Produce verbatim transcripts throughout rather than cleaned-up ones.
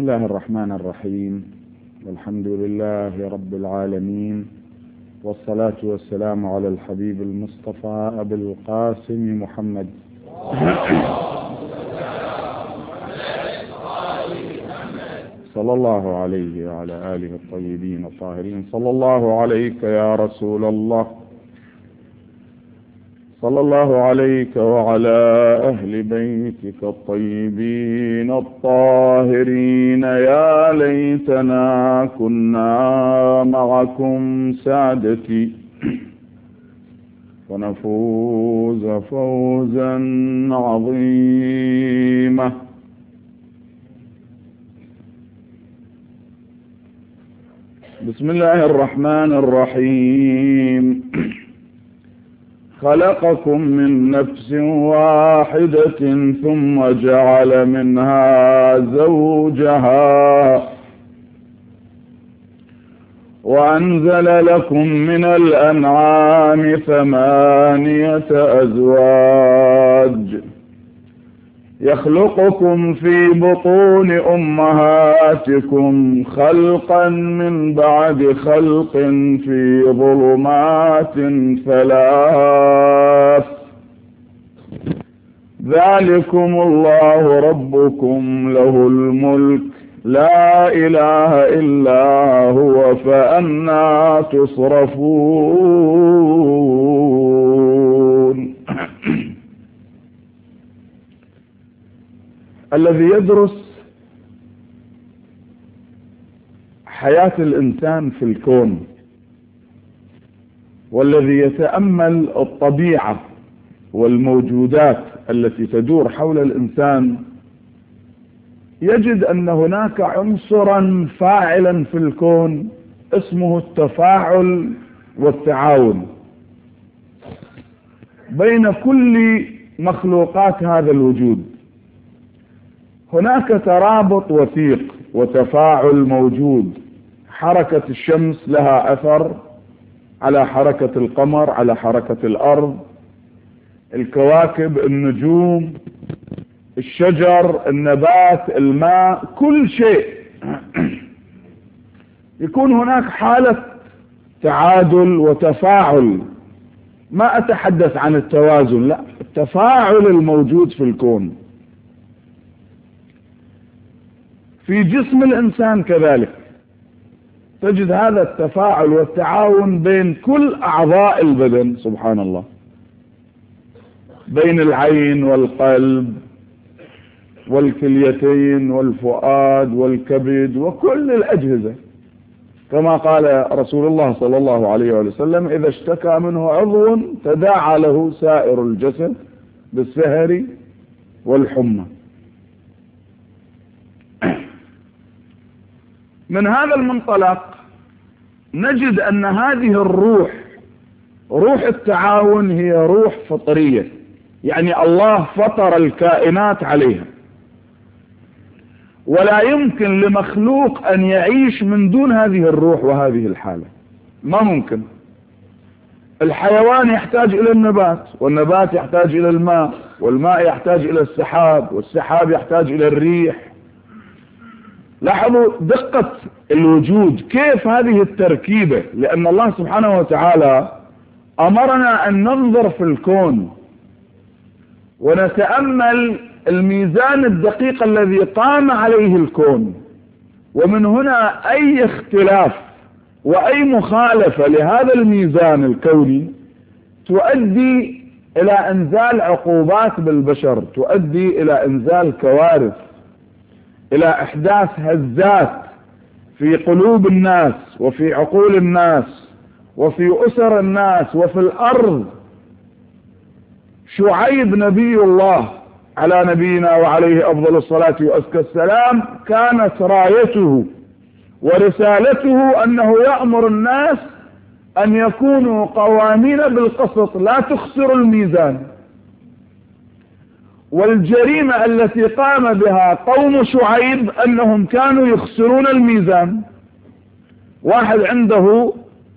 الله الرحمن الرحيم، والحمد لله رب العالمين، والصلاة والسلام على الحبيب المصطفى أبي القاسم محمد صلى الله عليه وعلى آله الطيبين الطاهرين. صلى الله عليك يا رسول الله، صلى الله عليك وعلى أهل بيتك الطيبين الطاهرين. يا ليتنا كنا معكم سادتي ونفوز فوزا عظيما. بسم الله الرحمن الرحيم. خلقكم من نفس واحدة ثم جعل منها زوجها وأنزل لكم من الأنعام ثمانية أزواج يخلقكم في بطون أمهاتكم خلقا من بعد خلق في ظلمات ثلاث. ذلكم الله ربكم له الملك لا إله إلا هو فأنى تصرفون. الذي يدرس حياة الإنسان في الكون والذي يتأمل الطبيعة والموجودات التي تدور حول الإنسان يجد أن هناك عنصرا فاعلا في الكون اسمه التفاعل والتعاون بين كل مخلوقات هذا الوجود. هناك ترابط وثيق وتفاعل موجود. حركة الشمس لها أثر على حركة القمر، على حركة الأرض، الكواكب، النجوم، الشجر، النبات، الماء، كل شيء يكون هناك حالة تعادل وتفاعل. ما أتحدث عن التوازن، لا، التفاعل الموجود في الكون. في جسم الإنسان كذلك تجد هذا التفاعل والتعاون بين كل أعضاء البدن، سبحان الله، بين العين والقلب والكليتين والفؤاد والكبد وكل الأجهزة، كما قال رسول الله صلى الله عليه وسلم: إذا اشتكى منه عضو تداعى له سائر الجسد بالسهر والحمى. من هذا المنطلق نجد أن هذه الروح، روح التعاون، هي روح فطرية، يعني الله فطر الكائنات عليها، ولا يمكن لمخلوق أن يعيش من دون هذه الروح وهذه الحالة، ما ممكن. الحيوان يحتاج إلى النبات، والنبات يحتاج إلى الماء، والماء يحتاج إلى السحاب، والسحاب يحتاج إلى الريح. لاحظوا دقة الوجود، كيف هذه التركيبة، لأن الله سبحانه وتعالى أمرنا أن ننظر في الكون ونتأمل الميزان الدقيق الذي قام عليه الكون. ومن هنا أي اختلاف وأي مخالفة لهذا الميزان الكوني تؤدي إلى إنزال عقوبات بالبشر، تؤدي إلى إنزال كوارث، إلى إحداث هزات في قلوب الناس وفي عقول الناس وفي أسر الناس وفي الأرض. شعيب نبي الله على نبينا وعليه أفضل الصلاة وأزكى السلام كانت رايته ورسالته أنه يأمر الناس أن يكونوا قوامين بالقسط لا تخسروا الميزان. والجريمة التي قام بها قوم شعيب أنهم كانوا يخسرون الميزان. واحد عنده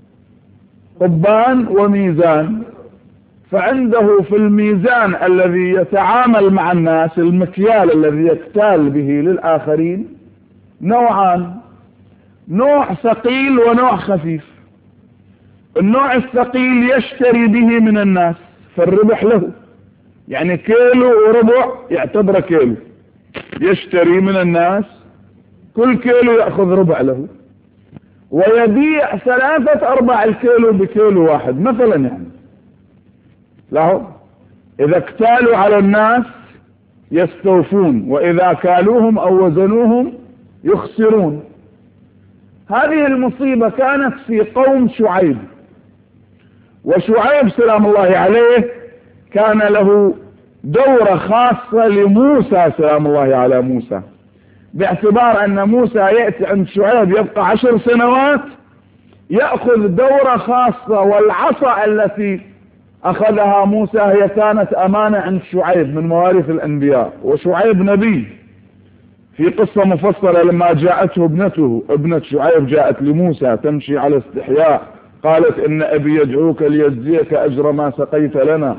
قبان وميزان، فعنده في الميزان الذي يتعامل مع الناس، المكيال الذي يكتال به للآخرين، نوعان، نوع ثقيل ونوع خفيف. النوع الثقيل يشتري به من الناس فالربح له، يعني كيلو وربع يعتبر كيلو، يشتري من الناس كل كيلو يأخذ ربع له، ويبيع ثلاثة أرباع الكيلو بكيلو واحد مثلا. يعني له إذا اكتالوا على الناس يستوفون، وإذا كالوهم أو وزنوهم يخسرون. هذه المصيبة كانت في قوم شعيب، وشعيب سلام الله عليه كان له دورة خاصة لموسى سلام الله على موسى، باعتبار أن موسى يأتي عند شعيب يبقى عشر سنوات، يأخذ دورة خاصة. والعصا التي أخذها موسى هي كانت أمانة عند شعيب من مواريث الأنبياء، وشعيب نبي. في قصة مفصلة لما جاءته ابنته ابنة شعيب جاءت لموسى تمشي على استحياء، قالت إن أبي يدعوك ليجزيك أجر ما سقيت لنا.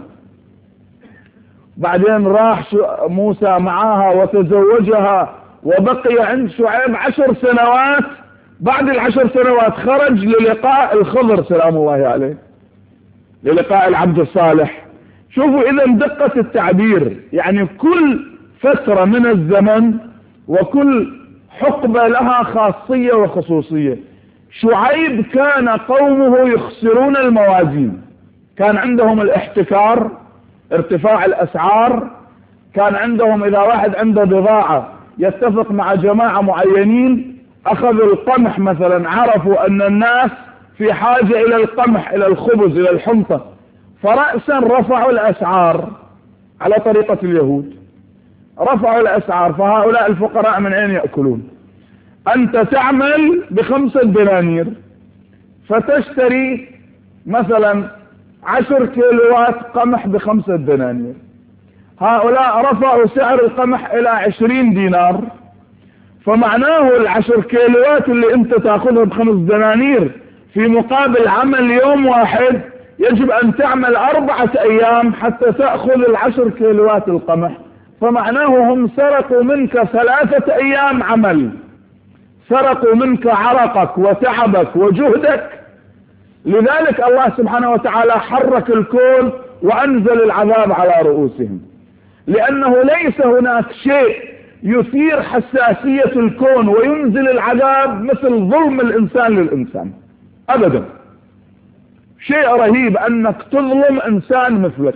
بعدين راح موسى معها وتزوجها وبقي عند شعيب عشر سنوات. بعد العشر سنوات خرج للقاء الخضر سلام الله عليه، للقاء العبد الصالح. شوفوا إذا دقة التعبير، يعني كل فترة من الزمن وكل حقبة لها خاصية وخصوصية. شعيب كان قومه يخسرون الموازين، كان عندهم الاحتكار، ارتفاع الأسعار. كان عندهم إذا واحد عنده بضاعة يتفق مع جماعة معينين، أخذوا القمح مثلا، عرفوا أن الناس في حاجة إلى القمح، إلى الخبز، إلى الحنطة، فرأسا رفعوا الأسعار على طريقة اليهود، رفعوا الأسعار. فهؤلاء الفقراء من أين يأكلون؟ أنت تعمل بخمسة دنانير فتشتري مثلا عشر كيلوات قمح بخمسة دنانير، هؤلاء رفعوا سعر القمح إلى عشرين دينار، فمعناه العشر كيلوات اللي انت تأخذها بخمس دنانير في مقابل عمل يوم واحد يجب أن تعمل أربعة أيام حتى تأخذ العشر كيلوات القمح. فمعناه هم سرقوا منك ثلاثة أيام عمل، سرقوا منك عرقك وتعبك وجهدك. لذلك الله سبحانه وتعالى حرك الكون وأنزل العذاب على رؤوسهم، لأنه ليس هناك شيء يثير حساسية الكون وينزل العذاب مثل ظلم الإنسان للإنسان أبدا. شيء رهيب أنك تظلم إنسان مثلك.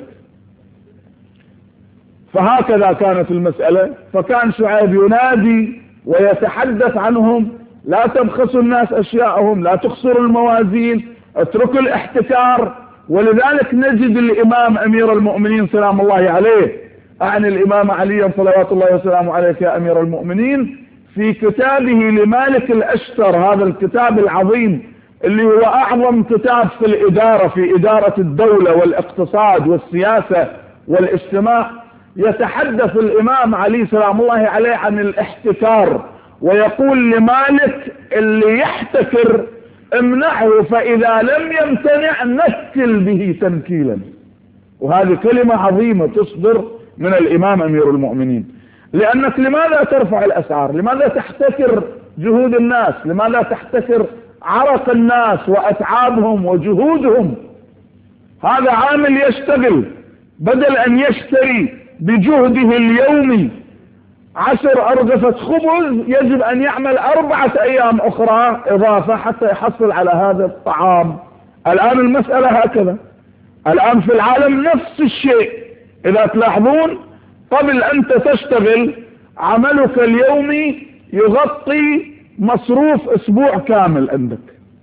فهكذا كانت المسألة. فكان شعيب ينادي ويتحدث عنهم: لا تبخسوا الناس أشياءهم، لا تخسروا الموازين، اتركوا الاحتكار. ولذلك نجد الإمام أمير المؤمنين سلام الله عليه، أعني الإمام علي صلوات الله وسلامه عليك يا أمير المؤمنين، في كتابه لمالك الأشتر، هذا الكتاب العظيم اللي هو أعظم كتاب في الإدارة، في إدارة الدولة والاقتصاد والسياسة والاجتماع، يتحدث الإمام علي سلام الله عليه عن الاحتكار، ويقول لمالك: اللي يحتكر امنعه، فإذا لم يمتنع نكل به تنكيلا. وهذه كلمة عظيمة تصدر من الإمام أمير المؤمنين. لأنك لماذا ترفع الأسعار؟ لماذا تحتكر جهود الناس؟ لماذا تحتكر عرق الناس وأتعابهم وجهودهم؟ هذا عامل يشتغل، بدل أن يشتري بجهده اليومي عشر أرغفة خبز يجب أن يعمل أربعة أيام أخرى إضافة حتى يحصل على هذا الطعام. الآن المسألة هكذا، الآن في العالم نفس الشيء. إذا تلاحظون، قبل أنت تشتغل عملك اليومي يغطي مصروف أسبوع كامل عندك،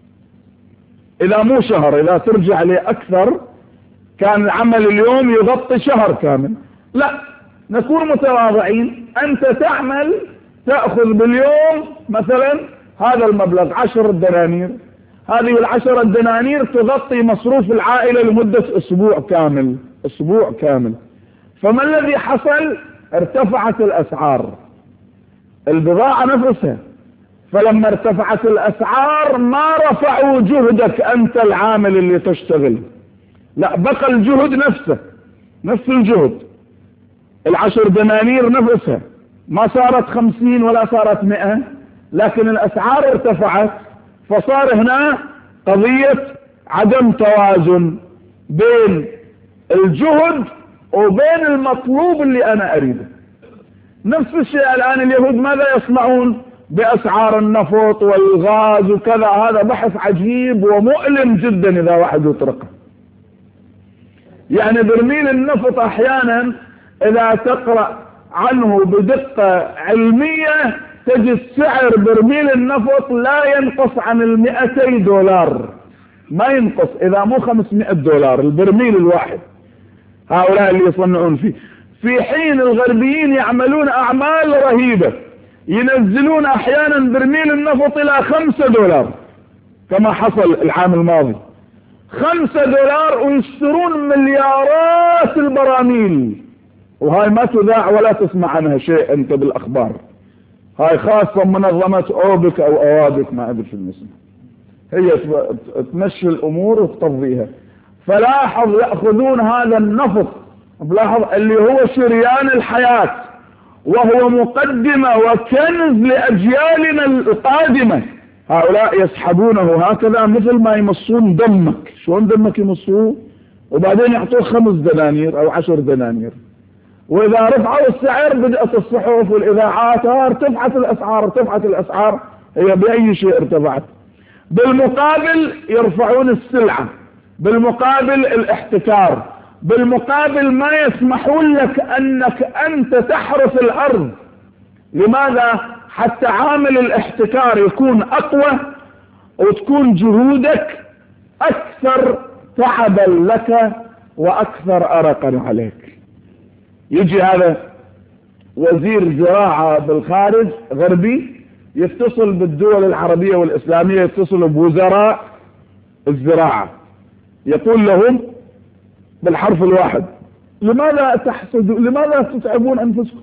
إذا مو شهر. إذا ترجع لي أكثر كان العمل اليوم يغطي شهر كامل. لا، نكون متواضعين. أنت تعمل تأخذ باليوم مثلا هذا المبلغ عشر دنانير، هذه العشر الدنانير تغطي مصروف العائلة لمدة أسبوع كامل، أسبوع كامل. فما الذي حصل؟ ارتفعت الأسعار، البضاعة نفسها. فلما ارتفعت الأسعار ما رفعوا جهدك أنت العامل اللي تشتغل، لا، بقى الجهد نفسه، نفس الجهد. العشر دنانير نفسها ما صارت خمسين ولا صارت مئة، لكن الأسعار ارتفعت، فصار هنا قضية عدم توازن بين الجهد وبين المطلوب اللي أنا أريده. نفس الشيء الآن اليهود ماذا يصنعون بأسعار النفط والغاز وكذا؟ هذا بحث عجيب ومؤلم جدا إذا واحد يطرقه. يعني برميل النفط أحيانا إذا تقرأ عنه بدقة علمية تجد سعر برميل النفط لا ينقص عن المئتي دولار، ما ينقص، إذا مو خمسمائة دولار البرميل الواحد، هؤلاء اللي يصنعون فيه. في حين الغربيين يعملون أعمال رهيبة، ينزلون أحيانا برميل النفط إلى خمسة دولار كما حصل العام الماضي، خمسة دولار، ويشترون مليارات البراميل، وهاي ما تذاع ولا تسمع عنها شيء أنت بالأخبار. هاي خاصة منظمة أوبك أو أوابك ما أدري شو الاسم، هي تمشي الأمور وتقضيها. فلاحظ يأخذون هذا النفط، بلاحظ اللي هو شريان الحياة وهو مقدمة وكنز لأجيالنا القادمة، هؤلاء يسحبونه هكذا مثل ما يمصون دمك. شلون دمك يمصوه؟ وبعدين يعطوه خمس دنانير أو عشر دنانير، وإذا رفعوا السعر بدأت الصحف والإذاعات ارتفعت الأسعار ارتفعت الأسعار. هي بأي شيء ارتفعت؟ بالمقابل يرفعون السلعة، بالمقابل الاحتكار، بالمقابل ما يسمحون لك أنك أنت تحرث الأرض. لماذا؟ حتى عامل الاحتكار يكون أقوى وتكون جهودك أكثر تعبا لك وأكثر أرقا عليك. يجي هذا وزير زراعة بالخارج غربي يتصل بالدول العربية والإسلامية، يتصل بوزراء الزراعة، يقول لهم بالحرف الواحد: لماذا تحسدوا؟ لماذا تتعبون أنفسكم؟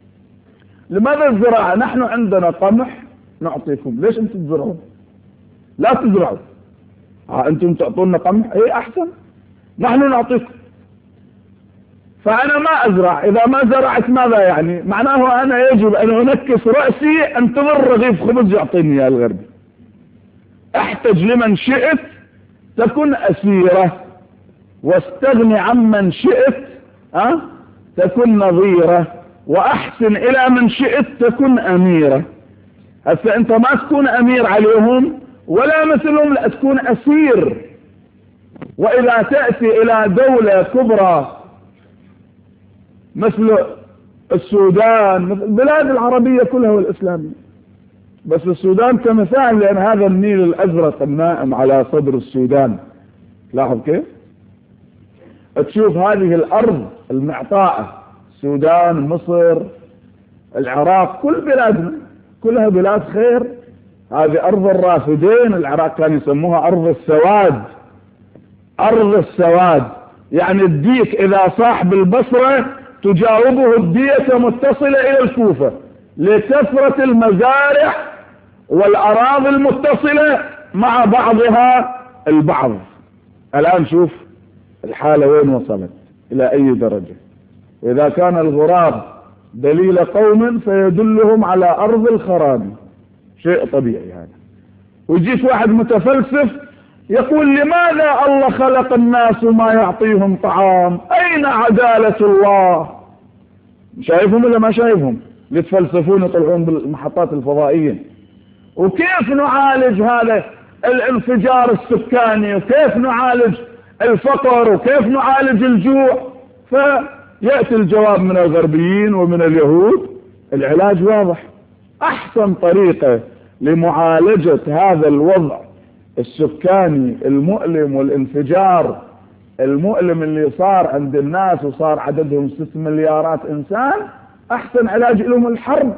لماذا الزراعة؟ نحن عندنا قمح نعطيكم، ليش أنتم تزرعون؟ لا تزرعوا. ها أنتم تعطونا قمح، إيه أحسن، نحن نعطيكم. فأنا ما أزرع، إذا ما زرعت ماذا يعني؟ معناه أنا يجب أن أنكس رأسي أنتظر رغيف خبز يعطيني يا الغربي. احتج لمن شئت تكن أسيرة، واستغني عمن شئت أه؟ تكن نظيرة، وأحسن إلى من شئت تكن أميرة. هسه أنت ما تكون أمير عليهم ولا مثلهم، لا تكون أسير. وإذا تأتي إلى دولة كبرى مثل السودان، مثل البلاد العربية كلها والإسلامية، بس السودان كمثال لأن هذا النيل الأزرق النائم على صدر السودان. لاحظ كيف تشوف هذه الأرض المعطاءة، السودان، مصر، العراق، كل بلادنا كلها بلاد خير. هذه أرض الرافدين، العراق كانوا يسموها أرض السواد، أرض السواد، يعني الديك إذا صاح بالبصرة تجاوبه الدية متصلة إلى الكوفة لكثرة المزارع والأراضي المتصلة مع بعضها البعض. الآن شوف الحالة وين وصلت إلى أي درجة. وإذا كان الغراب دليل قوم فيدلهم على أرض الخراب، شيء طبيعي هذا. ويجيك واحد متفلسف يقول: لماذا الله خلق الناس وما يعطيهم طعام؟ أين عدالة الله؟ شايفهم ولا ما شايفهم؟ يتفلسفون يطلعون بالمحطات الفضائية. وكيف نعالج هذا الانفجار السكاني؟ وكيف نعالج الفقر؟ وكيف نعالج الجوع؟ فيأتي الجواب من الغربيين ومن اليهود: العلاج واضح. أحسن طريقة لمعالجة هذا الوضع السكاني المؤلم والانفجار المؤلم اللي صار عند الناس وصار عددهم ست مليارات إنسان، أحسن علاج لهم الحرب.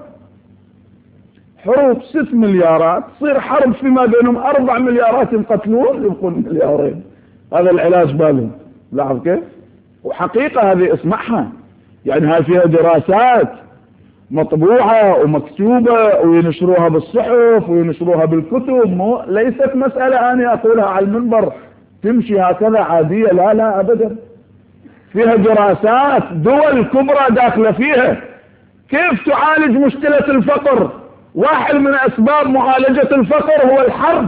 حروب ست مليارات تصير حرب فيما بينهم أربع مليارات ينقتلون يبقون مليارين، هذا العلاج بالهم. لاحظ كيف؟ وحقيقة هذه اسمعها، يعني هاي فيها دراسات مطبوعة ومكتوبة وينشروها بالصحف وينشروها بالكتب، مو ليست مسألة أنا أقولها على المنبر تمشي هكذا عادية، لا لا أبدا، فيها دراسات، دول كبرى داخلة فيها كيف تعالج مشكلة الفقر، واحد من أسباب معالجة الفقر هو الحرب،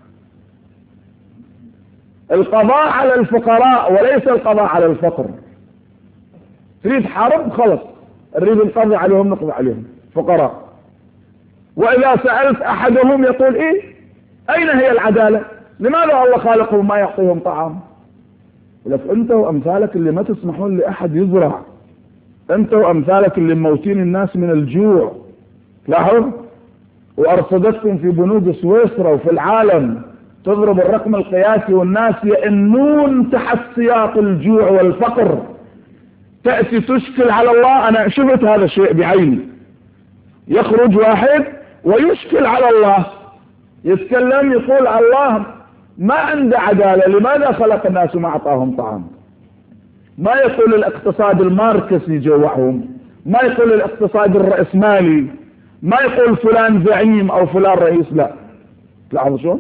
القضاء على الفقراء وليس القضاء على الفقر. تريد حرب خلص، نريد نقضي عليهم نقضي عليهم فقراء. وإذا سألت أحدهم يقول إيه أين هي العدالة؟ لماذا الله خالقهم ما يعطيهم طعام؟ لك أنت وأمثالك اللي ما تسمحون لأحد يزرع، أنت وأمثالك اللي موتين الناس من الجوع. لاحظ، وأرصدتكم في بنود سويسرا وفي العالم تضرب الرقم القياسي والناس يئنون تحت سياق الجوع والفقر. تأتي تشكل على الله، أنا شفت هذا الشيء بعيني، يخرج واحد ويشكل على الله، يتكلم يقول الله ما عنده عدالة، لماذا خلق الناس وما أعطاهم طعام؟ ما يقول الاقتصاد الماركسي جوعهم، ما يقول الاقتصاد الرأسمالي، ما يقول فلان زعيم أو فلان رئيس، لا. تلاحظوا شو؟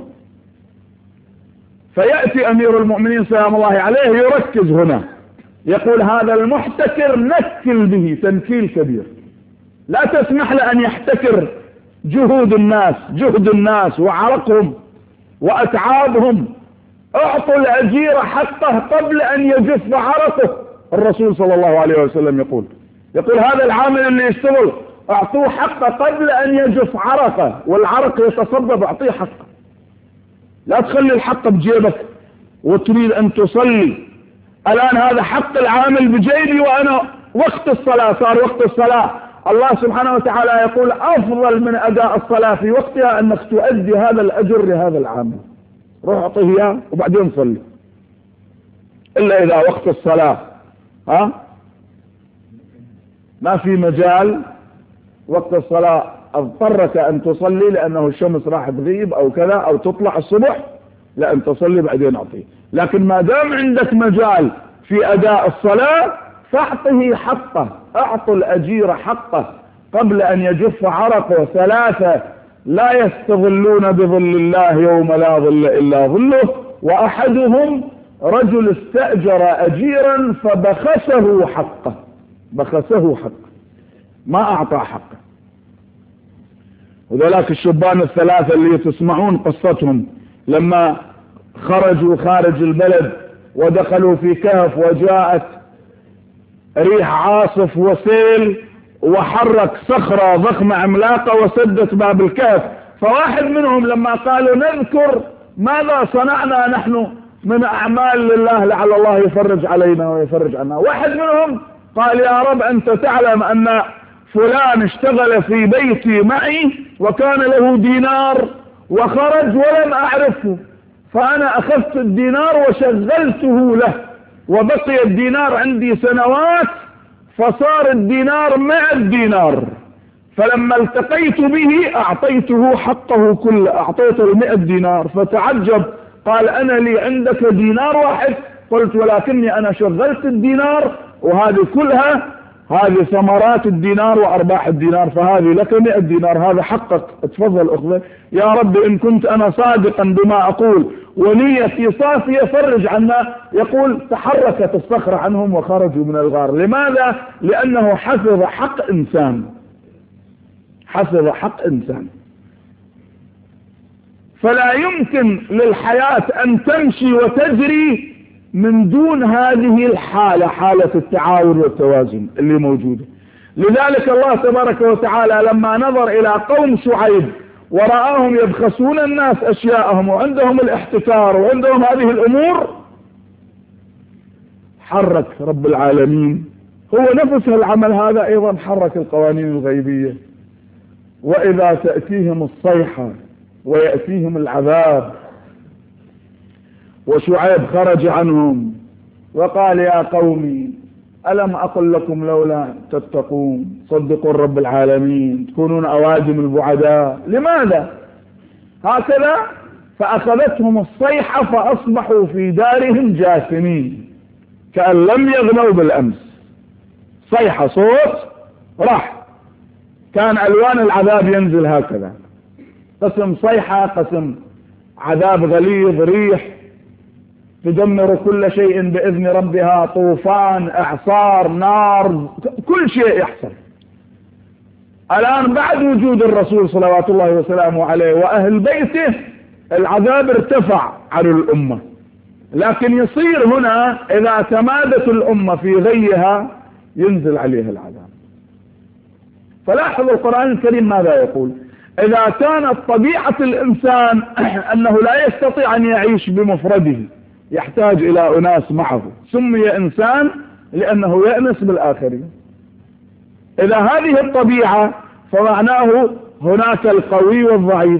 فيأتي أمير المؤمنين سلام الله عليه يركز هنا، يقول هذا المحتكر نكل به تنكيل كبير، لا تسمح له أن يحتكر جهود الناس، جهد الناس وعرقهم وأتعابهم. اعطوا الأجير حقه قبل أن يجف عرقه. الرسول صلى الله عليه وسلم يقول يقول هذا العامل اللي يشتغل اعطوه حقه قبل أن يجف عرقه، والعرق يتصبب، اعطيه حقه. لا تخلي الحق بجيبك وتريد أن تصلي. الآن هذا حق العامل بجيبي وأنا وقت الصلاة، صار وقت الصلاة، الله سبحانه وتعالى يقول أفضل من أداء الصلاة في وقتها أنك تؤدي هذا الأجر لهذا العامل، روح أعطيه إياه وبعدين صلي. إلا إذا وقت الصلاة ها ما في مجال، وقت الصلاة اضطرك أن تصلي لأنه الشمس راح تغيب أو كذا أو تطلع الصبح، لا أن تصلي بعدين أعطيه. لكن ما دام عندك مجال في أداء الصلاة فاعطه حقه، اعطوا الأجير حقه قبل أن يجف عرقه. ثلاثة لا يستظلون بظل الله يوم لا ظل إلا ظله، وأحدهم رجل استأجر أجيرا فبخسه حقه، بخسه حقه، ما أعطى حقه. وذلك الشبان الثلاثة اللي تسمعون قصتهم لما خرجوا خارج البلد ودخلوا في كهف وجاءت ريح عاصف وسيل وحرك صخرة ضخمة عملاقة وسدت باب الكهف. فواحد منهم لما قالوا نذكر ماذا صنعنا نحن من أعمال لله لعل الله يفرج علينا ويفرج عنا، واحد منهم قال يا رب أنت تعلم أن فلان اشتغل في بيتي معي وكان له دينار وخرج ولم أعرفه، فأنا أخذت الدينار وشغلته له وبقي الدينار عندي سنوات، فصار الدينار مع الدينار، فلما التقيت به أعطيته حقه كله، أعطيته المئة دينار. فتعجب قال أنا لي عندك دينار واحد؟ قلت ولكني أنا شغلت الدينار وهذه كلها هذه ثمرات الدينار وأرباح الدينار، فهذه لك مئة دينار، هذا حقك، اتفضل أخذه. يا رب إن كنت أنا صادقا بما أقول ونيتي صافية فرج عنا. يقول تحركت الصخرة عنهم وخرجوا من الغار. لماذا؟ لأنه حفظ حق إنسان، حفظ حق إنسان. فلا يمكن للحياة أن تمشي وتجري من دون هذه الحالة، حالة التعاون والتوازن اللي موجودة. لذلك الله تبارك وتعالى لما نظر إلى قوم شعيب ورآهم يبخسون الناس أشياءهم وعندهم الاحتكار وعندهم هذه الأمور، حرك رب العالمين هو نفسه العمل هذا أيضا، حرك القوانين الغيبية. وإذا تأتيهم الصيحة ويأتيهم العذاب، وشعيب خرج عنهم وقال يا قومي ألم أقل لكم لولا تتقون صدقوا رب العالمين تكونون أوادم البعداء؟ لماذا هكذا؟ فأخذتهم الصيحة فأصبحوا في دارهم جاثمين كأن لم يغنوا بالأمس. صيحة صوت راح، كان ألوان العذاب ينزل هكذا، قسم صيحة، قسم عذاب غليظ، ريح تدمر كل شيء بإذن ربها، طوفان، إعصار، نار، كل شيء يحصل. الآن بعد وجود الرسول صلوات الله وسلامه عليه وأهل بيته العذاب ارتفع على الأمة، لكن يصير هنا إذا تمادت الأمة في غيها ينزل عليها العذاب. فلاحظ القرآن الكريم ماذا يقول: إذا كانت طبيعة الإنسان أنه لا يستطيع أن يعيش بمفرده، يحتاج إلى أناس معه، سمي إنسان لأنه يأنس بالآخرين. إذا هذه الطبيعة فمعناه هناك القوي والضعيف،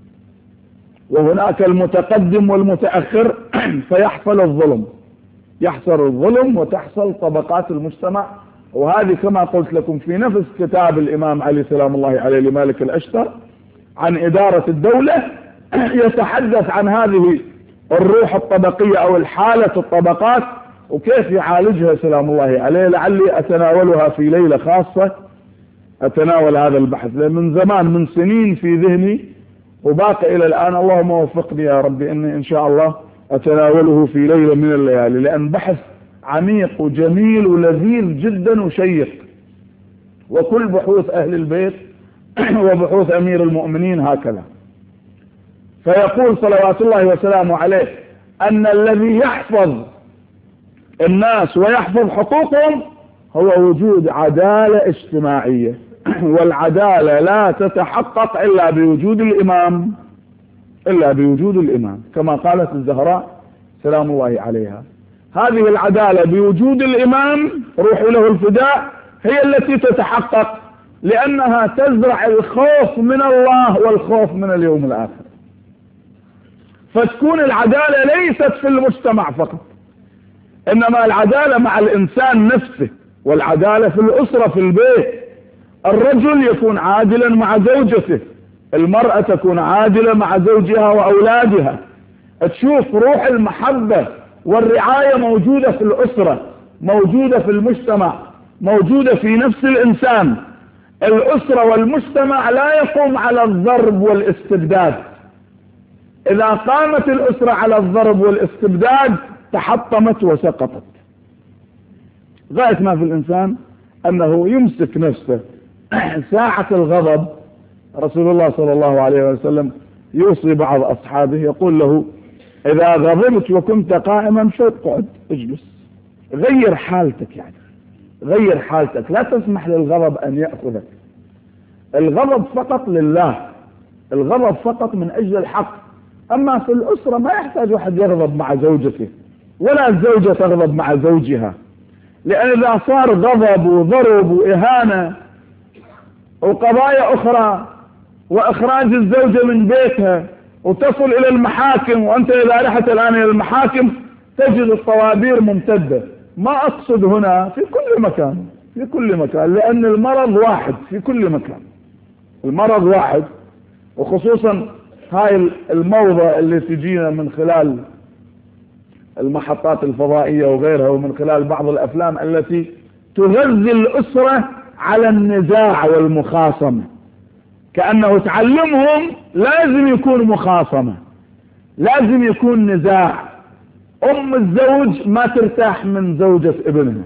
وهناك المتقدم والمتأخر، فيحصل الظلم، يحصل الظلم وتحصل طبقات المجتمع. وهذه كما قلت لكم في نفس كتاب الإمام علي سلام الله عليه لمالك الأشتر عن إدارة الدولة، يتحدث عن هذه الروح الطبقية أو الحالة الطبقات وكيف يعالجها سلام الله عليه. لعلي أتناولها في ليلة خاصة، أتناول هذا البحث لأن من زمان من سنين في ذهني وباقي إلى الآن. اللهم وفقني يا ربي أني إن شاء الله أتناوله في ليلة من الليالي، لأن بحث عميق وجميل ولذيذ جدا وشيق، وكل بحوث أهل البيت وبحوث أمير المؤمنين هكذا. فيقول صلوات الله وسلامه عليه أن الذي يحفظ الناس ويحفظ حقوقهم هو وجود عدالة اجتماعية، والعدالة لا تتحقق إلا بوجود الإمام، إلا بوجود الإمام كما قالت الزهراء سلام الله عليها. هذه العدالة بوجود الإمام روحوا له الفداء هي التي تتحقق، لأنها تزرع الخوف من الله والخوف من اليوم الآخر. فتكون العدالة ليست في المجتمع فقط، إنما العدالة مع الإنسان نفسه، والعدالة في الأسرة في البيت. الرجل يكون عادلا مع زوجته، المرأة تكون عادلة مع زوجها وأولادها. تشوف روح المحبة والرعاية موجودة في الأسرة، موجودة في المجتمع، موجودة في نفس الإنسان. الأسرة والمجتمع لا يقوم على الضرب والاستبداد. إذا قامت الأسرة على الضرب والاستبداد تحطمت وسقطت. غاية ما في الإنسان أنه يمسك نفسه. ساعة الغضب رسول الله صلى الله عليه وسلم يوصي بعض أصحابه يقول له: إذا غضبت وكنت قائما فاقعد اجلس، غير حالتك، يعني غير حالتك، لا تسمح للغضب أن يأخذك. الغضب فقط لله، الغضب فقط من أجل الحق. أما في الأسرة ما يحتاج واحد يغضب مع زوجته ولا الزوجة تغضب مع زوجها، لأن إذا صار غضب وضرب وإهانة وقضايا أخرى وإخراج الزوجة من بيتها وتصل إلى المحاكم، وأنت إذا رحت الآن إلى المحاكم تجد الطوابير ممتدة. ما أقصد هنا في كل مكان، في كل مكان، لأن المرض واحد في كل مكان، المرض واحد. وخصوصا هاي الموضة اللي تجينا من خلال المحطات الفضائية وغيرها، ومن خلال بعض الأفلام التي تغذي الأسرة على النزاع والمخاصمة، كأنه تعلمهم لازم يكون مخاصمة، لازم يكون نزاع. أم الزوج ما ترتاح من زوجة ابنها،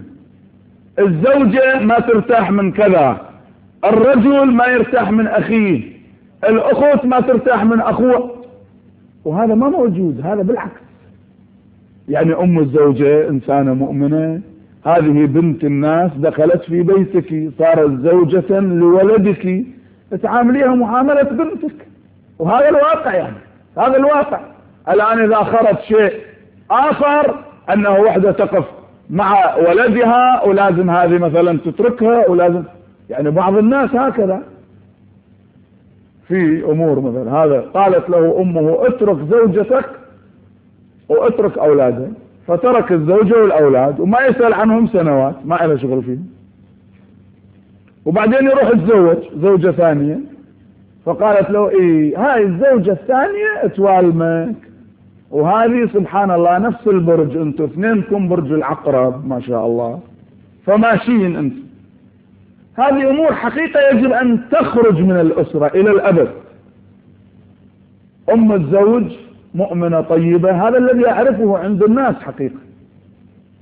الزوجة ما ترتاح من كذا، الرجل ما يرتاح من أخيه، الأخوة ما ترتاح من أخوه، وهذا ما موجود. هذا بالعكس، يعني أم الزوجة إنسانة مؤمنة، هذه بنت الناس دخلت في بيتك، صارت زوجة لولدك، تعامليها معاملة بنتك، وهذا الواقع، يعني هذا الواقع. الآن إذا خرج شيء آخر أنه وحدة تقف مع ولدها ولازم هذه مثلا تتركها، ولازم، يعني بعض الناس هكذا في أمور مثلا. هذا قالت له أمه: اترك زوجتك واترك أولادها، فترك الزوجة والأولاد وما يسأل عنهم سنوات، ما له شغل فيهم. وبعدين يروح يتزوج زوجة ثانية، فقالت له: إيه هاي الزوجة الثانية توالمك، وهذه سبحان الله نفس البرج، انتم اثنينكم برج العقرب ما شاء الله، فماشيين انتم. هذه أمور حقيقة يجب أن تخرج من الأسرة إلى الأبد. أم الزوج مؤمنة طيبة، هذا الذي أعرفه عند الناس حقيقة،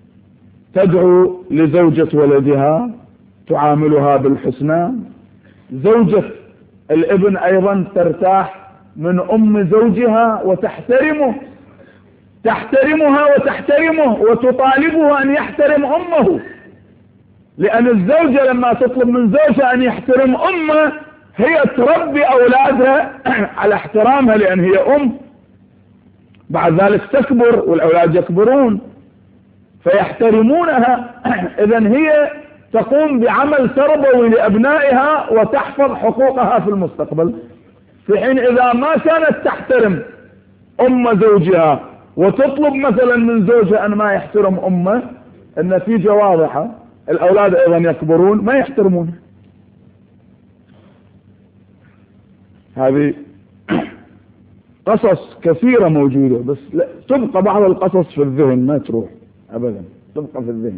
تدعو لزوجة ولدها، تعاملها بالحسنى، زوجة الابن أيضا ترتاح من أم زوجها وتحترمه، تحترمها وتحترمه وتطالبه أن يحترم أمه، لأن الزوجة لما تطلب من زوجها أن يحترم أمه هي تربي أولادها على احترامها، لأن هي أم. بعد ذلك تكبر والأولاد يكبرون فيحترمونها. إذن هي تقوم بعمل تربوي لأبنائها وتحفظ حقوقها في المستقبل، في حين إذا ما كانت تحترم أم زوجها وتطلب مثلا من زوجها أن ما يحترم أمه، النتيجة واضحة، الأولاد أيضا يكبرون ما يحترمون. هذه قصص كثيرة موجودة، بس لا تبقى بعض القصص في الذهن ما تروح أبدا، تبقى في الذهن.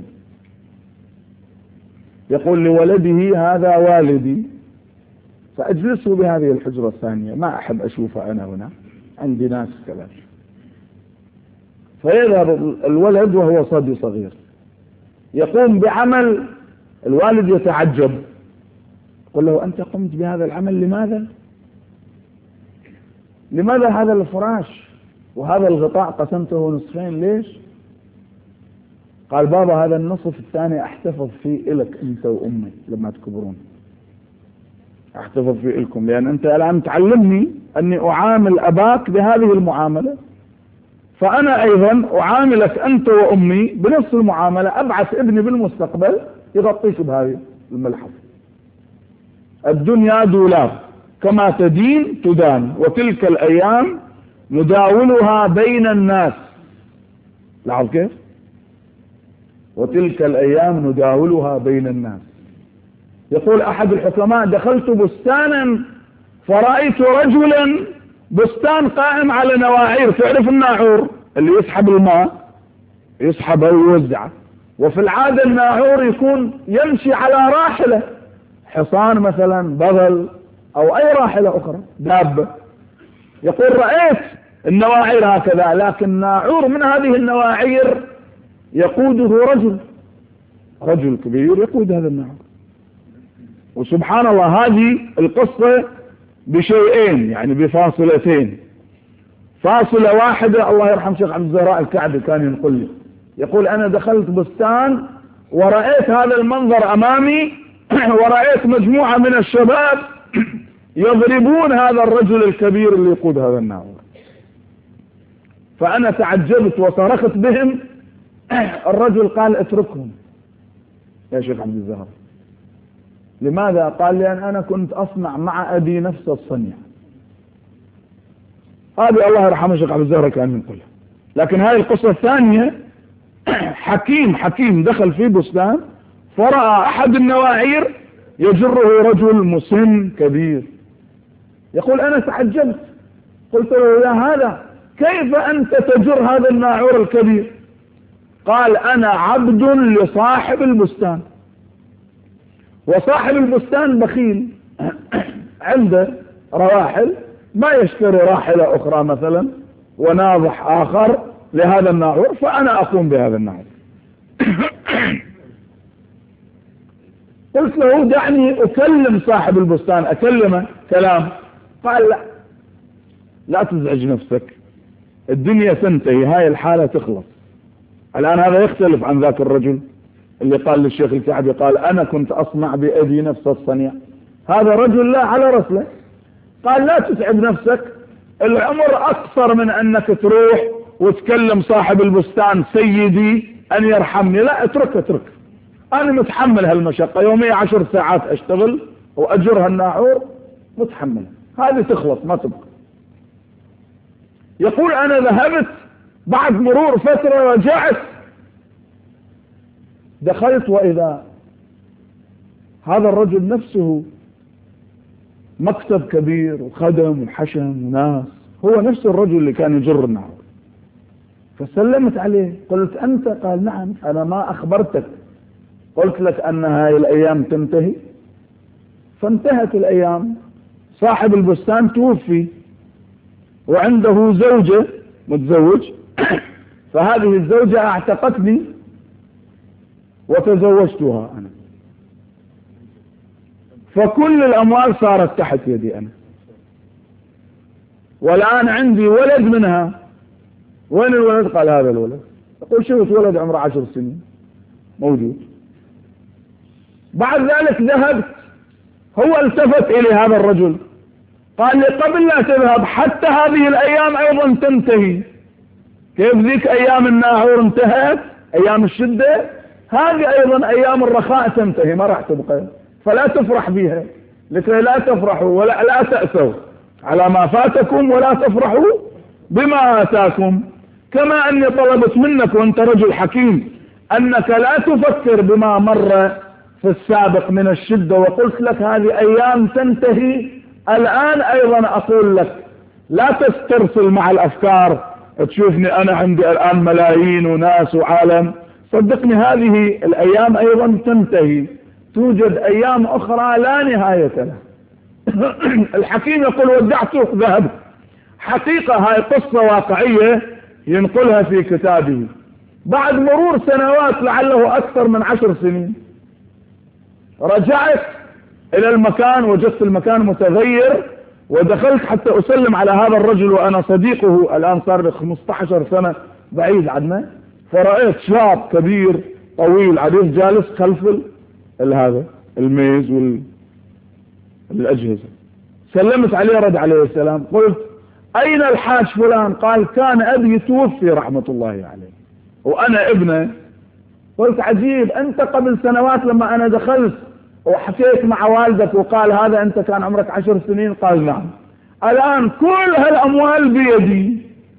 يقول لولده هذا والدي، فأجلسه بهذه الحجرة الثانية، ما أحب أشوفه أنا هنا، عندي ناس كذا. فيذهب الولد وهو صبي صغير يقوم بعمل، الوالد يتعجب، يقول له أنت قمت بهذا العمل لماذا؟ لماذا هذا الفراش وهذا الغطاء قسمته نصفين ليش؟ قال بابا هذا النصف الثاني احتفظ فيه إلك أنت وأمي لما تكبرون، احتفظ فيه إلكم، لأن أنت الآن تعلمني أني أعامل أباك بهذه المعاملة، فأنا أيضا أعاملك أنت وأمي بنفس المعاملة، أبعث ابني بالمستقبل يغطيك بهذه الملحظة. الدنيا دولاب كما تدين تدان، وتلك الأيام نداولها بين الناس. لاحظ كيف؟ وتلك الأيام نداولها بين الناس. يقول أحد الحكماء دخلت بستانا فرأيت رجلا، بستان قائم على نواعير، تعرف الناعور اللي يسحب الماء يسحبه ويوزعه، وفي العادة الناعور يكون يمشي على راحلة، حصان مثلا، بغل أو أي راحلة أخرى، دابة. يقول رأيت النواعير هكذا، لكن ناعور من هذه النواعير يقوده رجل، رجل كبير يقود هذا الناعور. وسبحان الله هذه القصة بشيئين، يعني بفاصلتين. فاصلة واحدة الله يرحم شيخ عبد الزهراء الكعبي كان ينقل لي، يقول أنا دخلت بستان ورأيت هذا المنظر أمامي، ورأيت مجموعة من الشباب يضربون هذا الرجل الكبير اللي يقود هذا الناعور، فأنا تعجبت وصرخت بهم. الرجل قال اتركهم يا شيخ عبد الزهراء. لماذا؟ قال لأن أنا كنت أصنع مع أبي نفس الصنيع. هذه الله يرحمه الشيخ عبد الزهراء كان ينقلها. لكن هذه القصة الثانية، حكيم حكيم دخل في بستان فرأى أحد النواعير يجره رجل مسن كبير، يقول أنا تعجبت، قلت له يا هذا كيف أنت تجر هذا الناعور الكبير؟ قال أنا عبد لصاحب البستان، وصاحب البستان بخيل عنده رواحل، ما يشتري راحلة أخرى مثلا وناضح آخر لهذا الناعور، فأنا أقوم بهذا الناعور. قلت له دعني أكلم صاحب البستان، أكلمه كلام. قال لا لا تزعج نفسك، الدنيا تنتهي، هاي الحالة تخلص. الآن هذا يختلف عن ذاك الرجل اللي قال للشيخ الكعبي قال أنا كنت أصنع بأبي نفس الصنيع. هذا رجل لا على رسله، قال لا تتعب نفسك، العمر أقصر من أنك تروح وتكلم صاحب البستان سيدي أن يرحمني، لا اترك اترك، أنا متحمل هالمشقة، يومية عشر ساعات أشتغل وأجرها الناعور، متحمل، هذه تخلص ما تبقى. يقول أنا ذهبت بعد مرور فترة رجعت، دخلت وإذا هذا الرجل نفسه مكتب كبير وخدم وحشم وناس، هو نفس الرجل اللي كان يجر الناعور. فسلمت عليه قلت أنت؟ قال نعم، أنا ما أخبرتك قلت لك أن هاي الأيام تنتهي؟ فانتهت الأيام، صاحب البستان توفي وعنده زوجة متزوج، فهذه الزوجة اعتقتني وتزوجتها أنا، فكل الأموال صارت تحت يدي أنا، والآن عندي ولد منها. وين الولد؟ قال هذا الولد. يقول شفت ولد عمره عشر سنين موجود. بعد ذلك ذهبت، هو التفت إلى هذا الرجل قال لي قبل لا تذهب حتى هذه الأيام أيضا تنتهي. كيف ذيك أيام الناعور انتهت، أيام الشدة، هذه أيضا أيام الرخاء تنتهي، ما راح تبقى، فلا تفرح بها، لكي لا تفرحوا ولا لا تأسوا على ما فاتكم ولا تفرحوا بما آتاكم. كما أني طلبت منك وأنت رجل حكيم أنك لا تفكر بما مر في السابق من الشدة، وقلت لك هذه أيام تنتهي، الآن أيضا أقول لك لا تسترسل مع الأفكار تشوفني أنا عندي الآن ملايين وناس وعالم. صدقني هذه الأيام أيضا تنتهي، توجد أيام أخرى لا نهاية لها. الحكيم يقول ودعته ذهب. حقيقة هاي قصة واقعية ينقلها في كتابه. بعد مرور سنوات لعله أكثر من عشر سنين رجعت إلى المكان، وجدت المكان متغير، ودخلت حتى أسلم على هذا الرجل وأنا صديقه، الآن صار لي خمسة عشر سنة بعيد عنا. فرأيت شاب كبير طويل عريض جالس خلف هذا الميز والأجهزة. سلمت عليه رد عليه السلام. قلت أين الحاج فلان؟ قال كان أبي توفي رحمة الله عليه وأنا ابنه. قلت عجيب، أنت قبل سنوات لما أنا دخلت وحكيت مع والدك وقال هذا أنت كان عمرك عشر سنين؟ قال نعم. الآن كل هالأموال بيدي.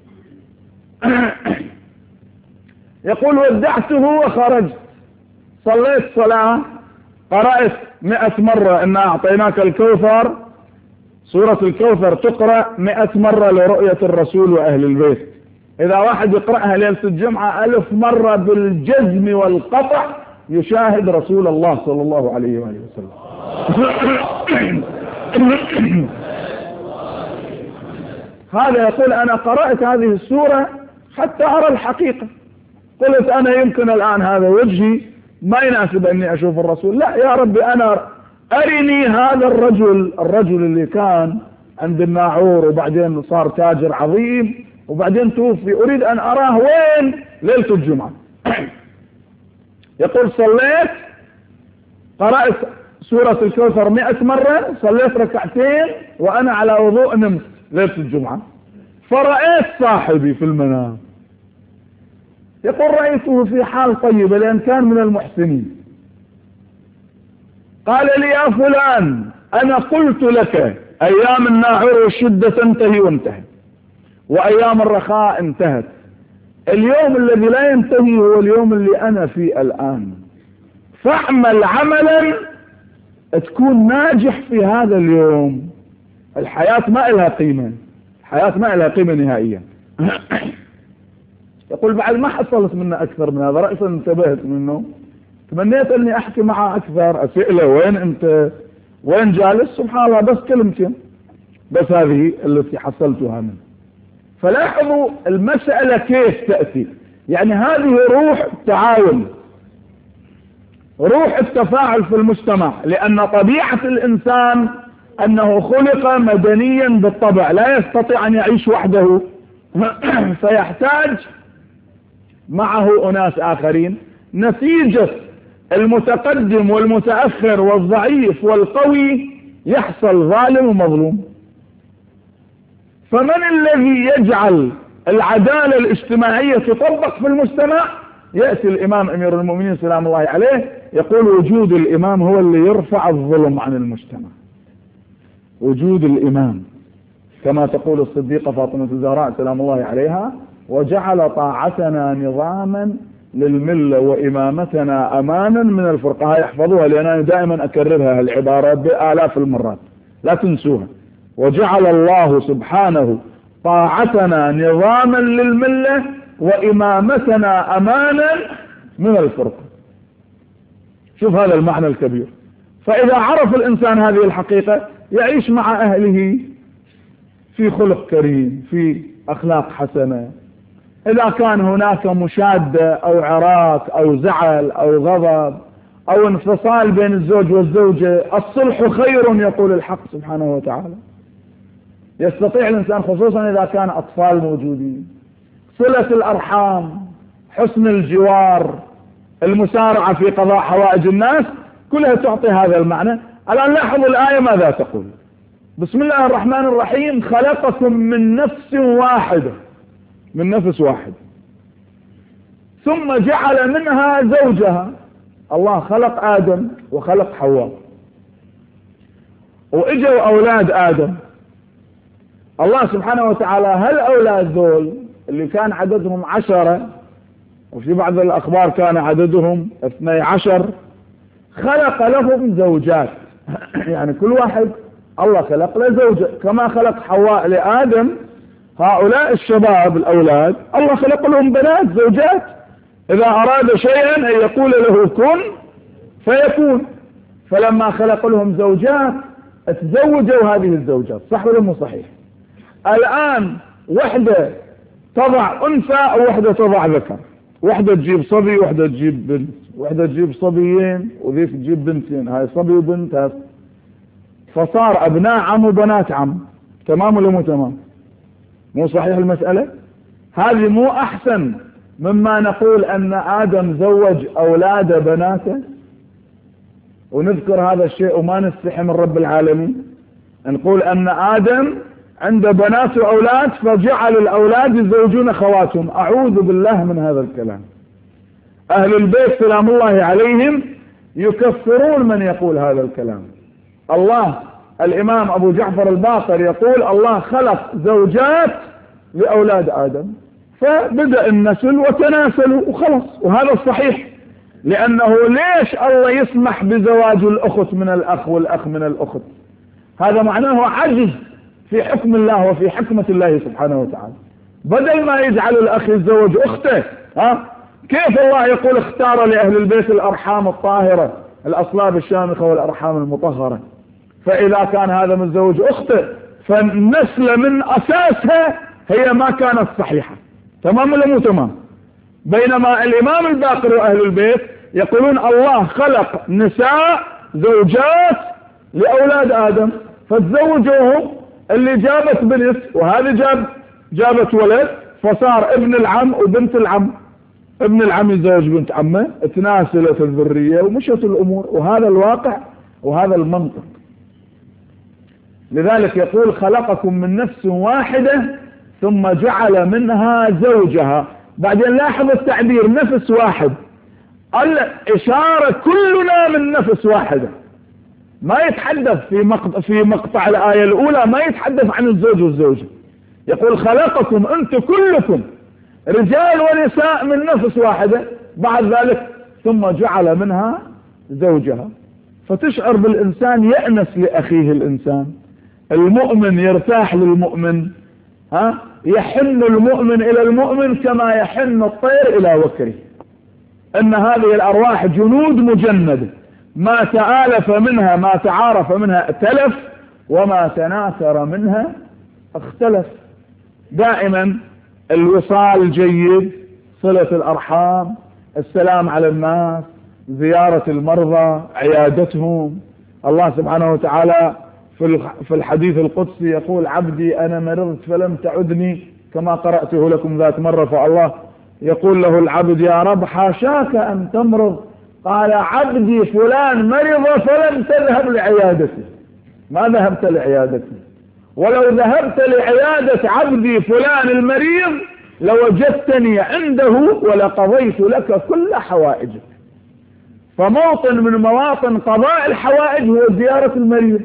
يقول ودعته وخرجت، صليت صلاة، قرأت مئة مرة إن أعطيناك الكوثر، سورة الكوثر تقرأ مئة مرة لرؤية الرسول وأهل البيت. إذا واحد يقرأها ليلة الجمعة ألف مرة بالجزم والقطع يشاهد رسول الله صلى الله عليه وآله وسلم. هذا يقول أنا قرأت هذه السورة حتى أرى الحقيقة. قلت أنا يمكن الآن هذا وجهي ما يناسب أني أشوف الرسول، لا يا ربي أنا أرني هذا الرجل، الرجل اللي كان عند الناعور وبعدين صار تاجر عظيم وبعدين توفي، أريد أن أراه وين ليلة الجمعة. يقول صليت، قرأت سورة الكوثر مئة مرة، صليت ركعتين وأنا على وضوء نمت ليلة الجمعة. فرأيت صاحبي في المنام، يقول رأيته في حال طيبة لأن كان من المحسنين. قال لي يا فلان أنا قلت لك أيام الناعور والشدة تنتهي وانتهت، وأيام الرخاء انتهت، اليوم الذي لا ينتهي هو اليوم اللي أنا فيه الآن، فاعمل عملا تكون ناجح في هذا اليوم. الحياة ما لها قيمة، الحياة ما لها قيمة نهائيا. يقول بعد ما حصلت منه أكثر من هذا، رأسا انتبهت منه، تمنيت أني أحكي معه أكثر، أسئله وين أنت، وين جالس، سبحان الله بس كلمتين، بس هذه التي حصلتها منه. فلاحظوا المسألة كيف تأتي، يعني هذه روح التعاون، روح التفاعل في المجتمع، لأن طبيعة الإنسان أنه خلق مدنيا بالطبع، لا يستطيع أن يعيش وحده، فيحتاج معه أناس آخرين. نتيجة المتقدم والمتأخر والضعيف والقوي يحصل ظالم ومظلوم. فمن الذي يجعل العدالة الاجتماعية تطبق في المجتمع؟ يأتي الإمام أمير المؤمنين سلام الله عليه يقول وجود الإمام هو اللي يرفع الظلم عن المجتمع. وجود الإمام، كما تقول الصديقة فاطمة الزهراء سلام الله عليها، وجعل طاعتنا نظاما للملة وإمامتنا أمانا من الفرقة. يحفظوها لأنني دائما أكررها العبارة بآلاف المرات، لا تنسوها. وجعل الله سبحانه طاعتنا نظاما للملة وإمامتنا أمانا من الفرقة. شوف هذا المعنى الكبير. فإذا عرف الإنسان هذه الحقيقة يعيش مع أهله في خلق كريم، في أخلاق حسنة. إذا كان هناك مشادة أو عراك أو زعل أو غضب أو انفصال بين الزوج والزوجة. الصلح خير يقول الحق سبحانه وتعالى. يستطيع الإنسان خصوصا إذا كان أطفال موجودين، صلة الأرحام، حسن الجوار، المسارعة في قضاء حوائج الناس، كلها تعطي هذا المعنى. الآن لاحظوا الآية ماذا تقول. بسم الله الرحمن الرحيم: خلقكم من نفس واحدة، من نفس واحد، ثم جعل منها زوجها. الله خلق آدم وخلق حواء، وإجوا أولاد آدم. الله سبحانه وتعالى هل أولاد ذول اللي كان عددهم عشرة، وفي بعض الأخبار كان عددهم اثني عشر، خلق لهم زوجات. يعني كل واحد الله خلق له زوجة، كما خلق حواء لآدم. هؤلاء الشباب الأولاد الله خلق لهم بنات زوجات، إذا أراد شيئا أن يقول له كن فيكون. فلما خلق لهم زوجات تزوجوا هذه الزوجات، صح ولا مو صحيح؟ الآن وحدة تضع أنثى ووحدة تضع ذكر، وحدة تجيب صبي وحدة تجيب بنت، وحدة تجيب صبيين وذيك تجيب بنتين، هاي صبي وبنت هاي. فصار أبناء عم وبنات عم. تمام ولا مو تمام؟ مو صحيح المسألة؟ هذه مو أحسن مما نقول أن آدم زوج أولاد بناته ونذكر هذا الشيء وما نستحي من رب العالمين؟ نقول أن آدم عنده بنات وأولاد فجعل الأولاد يزوجون خواتهم. أعوذ بالله من هذا الكلام. أهل البيت سلام الله عليهم يكفرون من يقول هذا الكلام. الله الإمام أبو جعفر الباقر يقول الله خلق زوجات لأولاد آدم، فبدأ النسل وتناسلوا وخلص. وهذا الصحيح، لأنه ليش الله يسمح بزواج الأخت من الأخ والأخ من الأخت؟ هذا معناه عجز في حكم الله وفي حكمة الله سبحانه وتعالى. بدل ما يجعل الأخ يتزوج أخته، ها كيف الله يقول اختار لأهل البيت الأرحام الطاهرة، الأصلاب الشامخة والأرحام المطهرة؟ فإذا كان هذا متزوج أخته فالنسل من أساسها هي ما كانت صحيحة. تمام ولا مو تمام؟ بينما الإمام الباقر وأهل البيت يقولون الله خلق نساء زوجات لأولاد آدم فتزوجوهم، اللي جابت بنت وهذه جاب جابت ولد، فصار ابن العم وبنت العم. ابن العم يتزوج بنت عمه، تناسلت الذرية ومشت الأمور. وهذا الواقع وهذا المنطق. لذلك يقول خلقكم من نفس واحدة ثم جعل منها زوجها. بعدين لاحظ التعبير نفس واحد، الإشارة كلنا من نفس واحدة. ما يتحدث في مقطع, في مقطع الآية الأولى ما يتحدث عن الزوج والزوجة، يقول خلقكم أنتم كلكم رجال ونساء من نفس واحدة. بعد ذلك ثم جعل منها زوجها. فتشعر بالإنسان يأنس لأخيه الإنسان، المؤمن يرتاح للمؤمن، ها يحن المؤمن إلى المؤمن كما يحن الطير إلى وكره. أن هذه الأرواح جنود مجندة، ما تآلف منها ما تعارف منها ائتلف، وما تناثر منها اختلف. دائما الوصال جيد، صلة الأرحام، السلام على الناس، زيارة المرضى، عيادتهم. الله سبحانه وتعالى في الحديث القدسي يقول عبدي أنا مرضت فلم تعدني، كما قرأته لكم ذات مرة. فالله يقول له العبد يا رب حاشاك أن تمرض، قال عبدي فلان مرض فلم تذهب لعيادته. ما ذهبت لعيادته، ولو ذهبت لعيادة عبدي فلان المريض لوجدتني عنده ولقضيت لك كل حوائجك. فموطن من مواطن قضاء الحوائج هو زيارة المريض.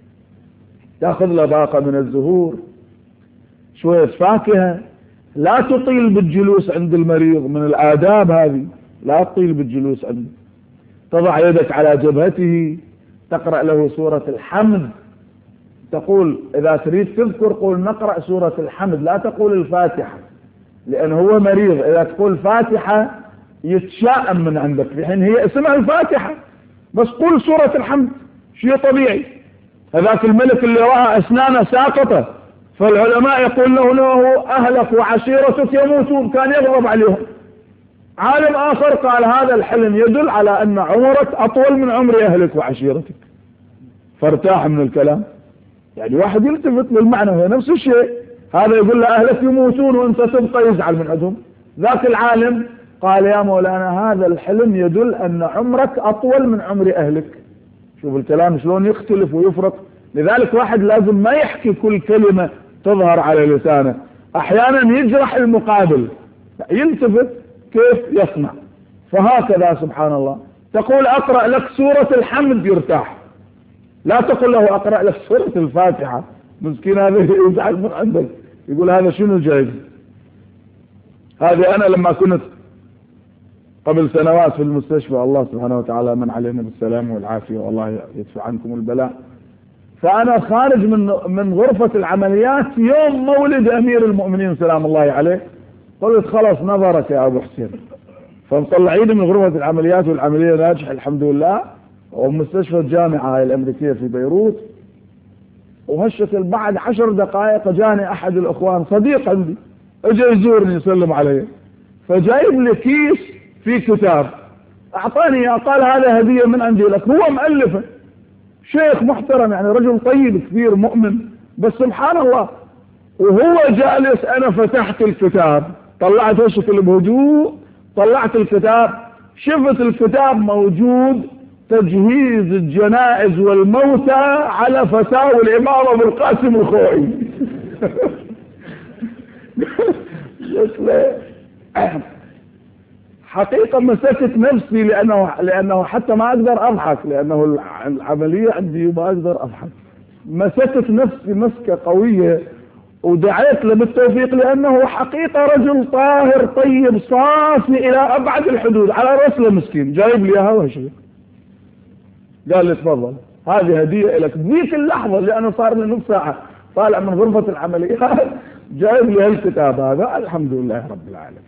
تأخذ له باقة من الزهور، شوية فاكهة، لا تطيل بالجلوس عند المريض، من الآداب هذه لا تطيل بالجلوس عنده. تضع يدك على جبهته، تقرأ له سورة الحمد، تقول إذا تريد تذكر قول نقرأ سورة الحمد، لا تقول الفاتحة، لأن هو مريض. إذا تقول فاتحة يتشائم من عندك، في حين هي اسمها الفاتحة، بس قول سورة الحمد، شيء طبيعي. هذاك الملك اللي رأى أسنانه ساقطة، فالعلماء يقول له له أهلك وعشيرتك يموتون، كان يغضب عليهم. عالم آخر قال هذا الحلم يدل على أن عمرك أطول من عمر أهلك وعشيرتك، فارتاح من الكلام. يعني واحد يلتفت للمعنى، هو نفس الشيء، هذا يقول له أهلك يموتون وأنت تبقى، يزعل من عندهم. ذاك العالم قال يا مولانا هذا الحلم يدل أن عمرك أطول من عمر أهلك. شوف الكلام شلون يختلف ويفرق. لذلك واحد لازم ما يحكي كل كلمة تظهر على لسانه، أحيانا يجرح المقابل، يلتفت كيف يصنع. فهكذا سبحان الله، تقول أقرأ لك سورة الحمد يرتاح، لا تقول له أقرأ لك سورة الفاتحة، مسكين هذا يزعل من عندك، يقول هذا شنو جايب. هذه أنا لما كنت قبل سنوات في المستشفى، الله سبحانه وتعالى من علينا بالسلام والعافية والله يدفع عنكم البلاء، فأنا خارج من من غرفة العمليات يوم مولد أمير المؤمنين سلام الله عليه، قلت خلاص نظرك يا أبو حسين، فمطلعين من غرفة العمليات والعملية ناجحة الحمد لله، ومستشفى الجامعة هاي الأمريكية في بيروت. وهالشكل بعد عشر دقائق جاني أحد الأخوان صديق عندي، اجى يزورني يسلم علي، فجايب لي كيس في كتاب، أعطاني قال هذا هدية من عندي لك. هو مؤلفه شيخ محترم يعني، رجل طيب كبير مؤمن، بس سبحان الله وهو جالس أنا فتحت الكتاب، طلعت هالشكل بهدوء، طلعت الكتاب، شفت الكتاب موجود تجهيز الجنائز والموتى على فتاوى الإمام أبو القاسم الخوئي. حقيقة مسكت نفسي لأنه لأنه حتى ما أقدر أضحك، لأنه العملية عندي ما أقدر أضحك. مسكت نفسي مسكة قوية ودعيت له بالتوفيق، لأنه حقيقة رجل طاهر طيب صافي إلى أبعد الحدود، على رسله مسكين جايب لي إياها وهالشيء. قال لي تفضل هذه هدية لك. ذيك اللحظة اللي أنا صار لي نص ساعة طالع من غرفة العمليات جايب لي هالكتاب هذا، الحمد لله رب العالمين.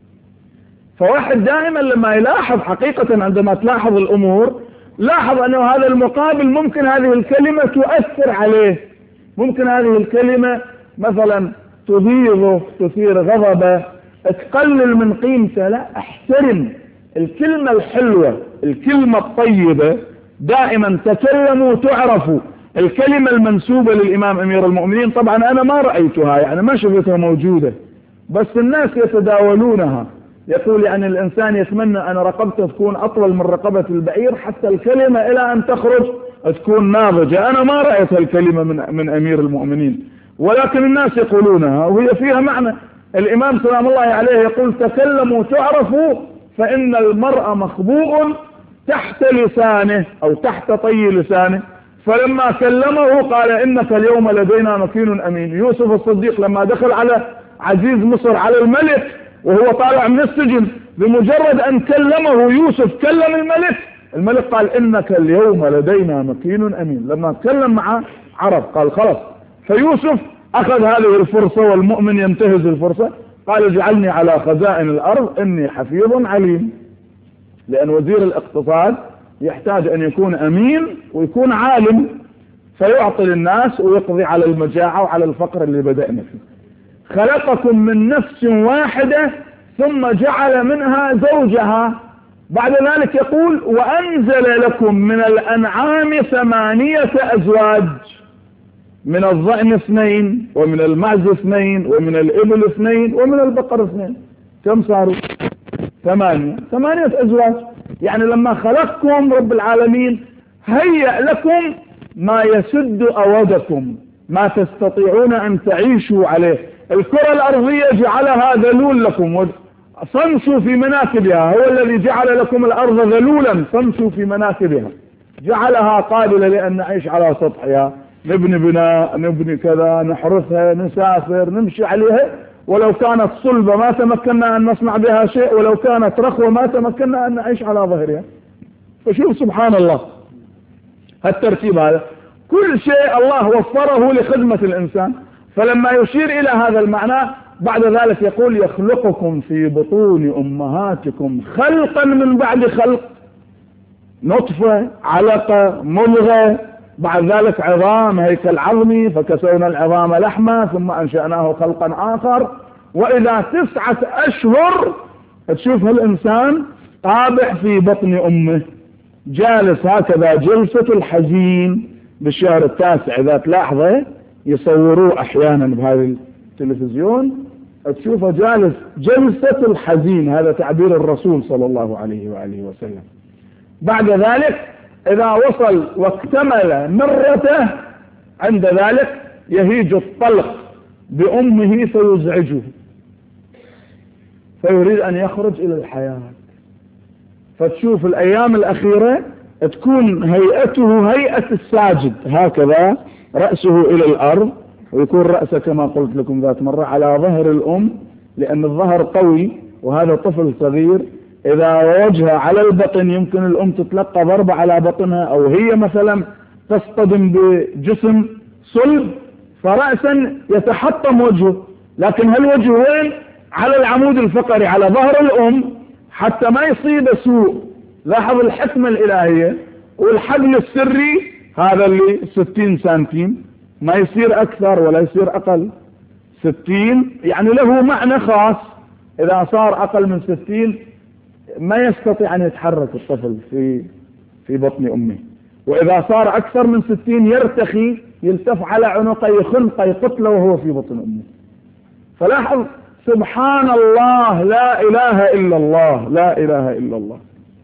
فواحد دائما لما يلاحظ حقيقة، عندما تلاحظ الأمور لاحظ أنه هذا المقابل ممكن هذه الكلمة تؤثر عليه، ممكن هذه الكلمة مثلا تغيظه، تثير غضبه، تقلل من قيمته. لا، احترم الكلمة الحلوة، الكلمة الطيبة. دائما تكلموا تعرفوا. الكلمة المنسوبة للإمام أمير المؤمنين طبعا أنا ما رأيتها، يعني ما شفتها موجودة، بس الناس يتداولونها. يقول يعني الإنسان يتمنى أن رقبته تكون أطول من رقبة البعير حتى الكلمة إلى أن تخرج تكون ناضجة. أنا ما رأيت الكلمة من, من أمير المؤمنين، ولكن الناس يقولونها وهي فيها معنى. الإمام سلام الله عليه يقول تكلموا تعرفوا، فإن المرء مخبوء تحت لسانه أو تحت طي لسانه. فلما كلمه قال إنك اليوم لدينا مكين أمين. يوسف الصديق لما دخل على عزيز مصر على الملك وهو طالع من السجن، بمجرد أن كلمه يوسف كلم الملك، الملك قال إنك اليوم لدينا مكين أمين. لما تكلم مع عرب قال خلاص. فيوسف أخذ هذه الفرصة، والمؤمن ينتهز الفرصة، قال اجعلني على خزائن الأرض إني حفيظ عليم. لأن وزير الاقتصاد يحتاج أن يكون أمين ويكون عالم، فيعطي الناس ويقضي على المجاعة وعلى الفقر اللي بدأنا فيه. خلقكم من نفس واحدة ثم جعل منها زوجها. بعد ذلك يقول وأنزل لكم من الأنعام ثمانية أزواج، من الضأن اثنين ومن المعز اثنين ومن الإبل اثنين ومن البقر اثنين. كم صاروا؟ ثمانية ثمانية أزواج. يعني لما خلقكم رب العالمين هيأ لكم ما يسد أودكم، ما تستطيعون أن تعيشوا عليه. الكرة الأرضية جعلها ذلول لكم، فامشوا في مناكبها. هو الذي جعل لكم الأرض ذلولا فامشوا في مناكبها، جعلها قابلة لأن نعيش على سطحها، نبني بناء، نبني كذا، نحرثها، نسافر، نمشي عليها. ولو كانت صلبة ما تمكنا أن نصنع بها شيء، ولو كانت رخوة ما تمكنا أن نعيش على ظهرها. فشوف سبحان الله هالترتيب هذا، كل شيء الله وفره لخدمة الإنسان. فلما يشير إلى هذا المعنى بعد ذلك يقول يخلقكم في بطون أمهاتكم خلقا من بعد خلق، نطفة، علقة، مضغة، بعد ذلك عظام، هيكل عظمي، فكسونا العظام لحمة ثم أنشأناه خلقا آخر. وإذا تسعة أشهر تشوف هالإنسان طابع في بطن أمه، جالس هكذا جلسة الحزين بالشهر التاسع. إذا تلاحظه يصوروه أحيانا بهذا التلفزيون، تشوفه جالس جلسة الحزين، هذا تعبير الرسول صلى الله عليه وآله وسلم. بعد ذلك إذا وصل واكتمل مرته، عند ذلك يهيج الطلق بأمه فيزعجه، فيريد أن يخرج إلى الحياة. فتشوف الأيام الأخيرة تكون هيئته هيئة الساجد، هكذا رأسه إلى الأرض، ويكون رأسه كما قلت لكم ذات مرة على ظهر الأم، لأن الظهر قوي وهذا طفل صغير. إذا وجهه على البطن يمكن الأم تتلقى ضربة على بطنها، أو هي مثلا تصطدم بجسم صلب فرأسا يتحطم وجهه، لكن هالوجه وين؟ على العمود الفقري على ظهر الأم، حتى ما يصيب سوء. لاحظ الحكمة الإلهية. والحبل السري هذا اللي ستين سنتيم، ما يصير أكثر ولا يصير أقل. ستين يعني له معنى خاص، إذا صار أقل من ستين ما يستطيع أن يتحرك الطفل في في بطن أمه، وإذا صار أكثر من ستين يرتخي، يلتف على عنقه، يخنقه، يقتله وهو في بطن أمه. فلاحظ سبحان الله، لا إله إلا الله، لا إله إلا الله.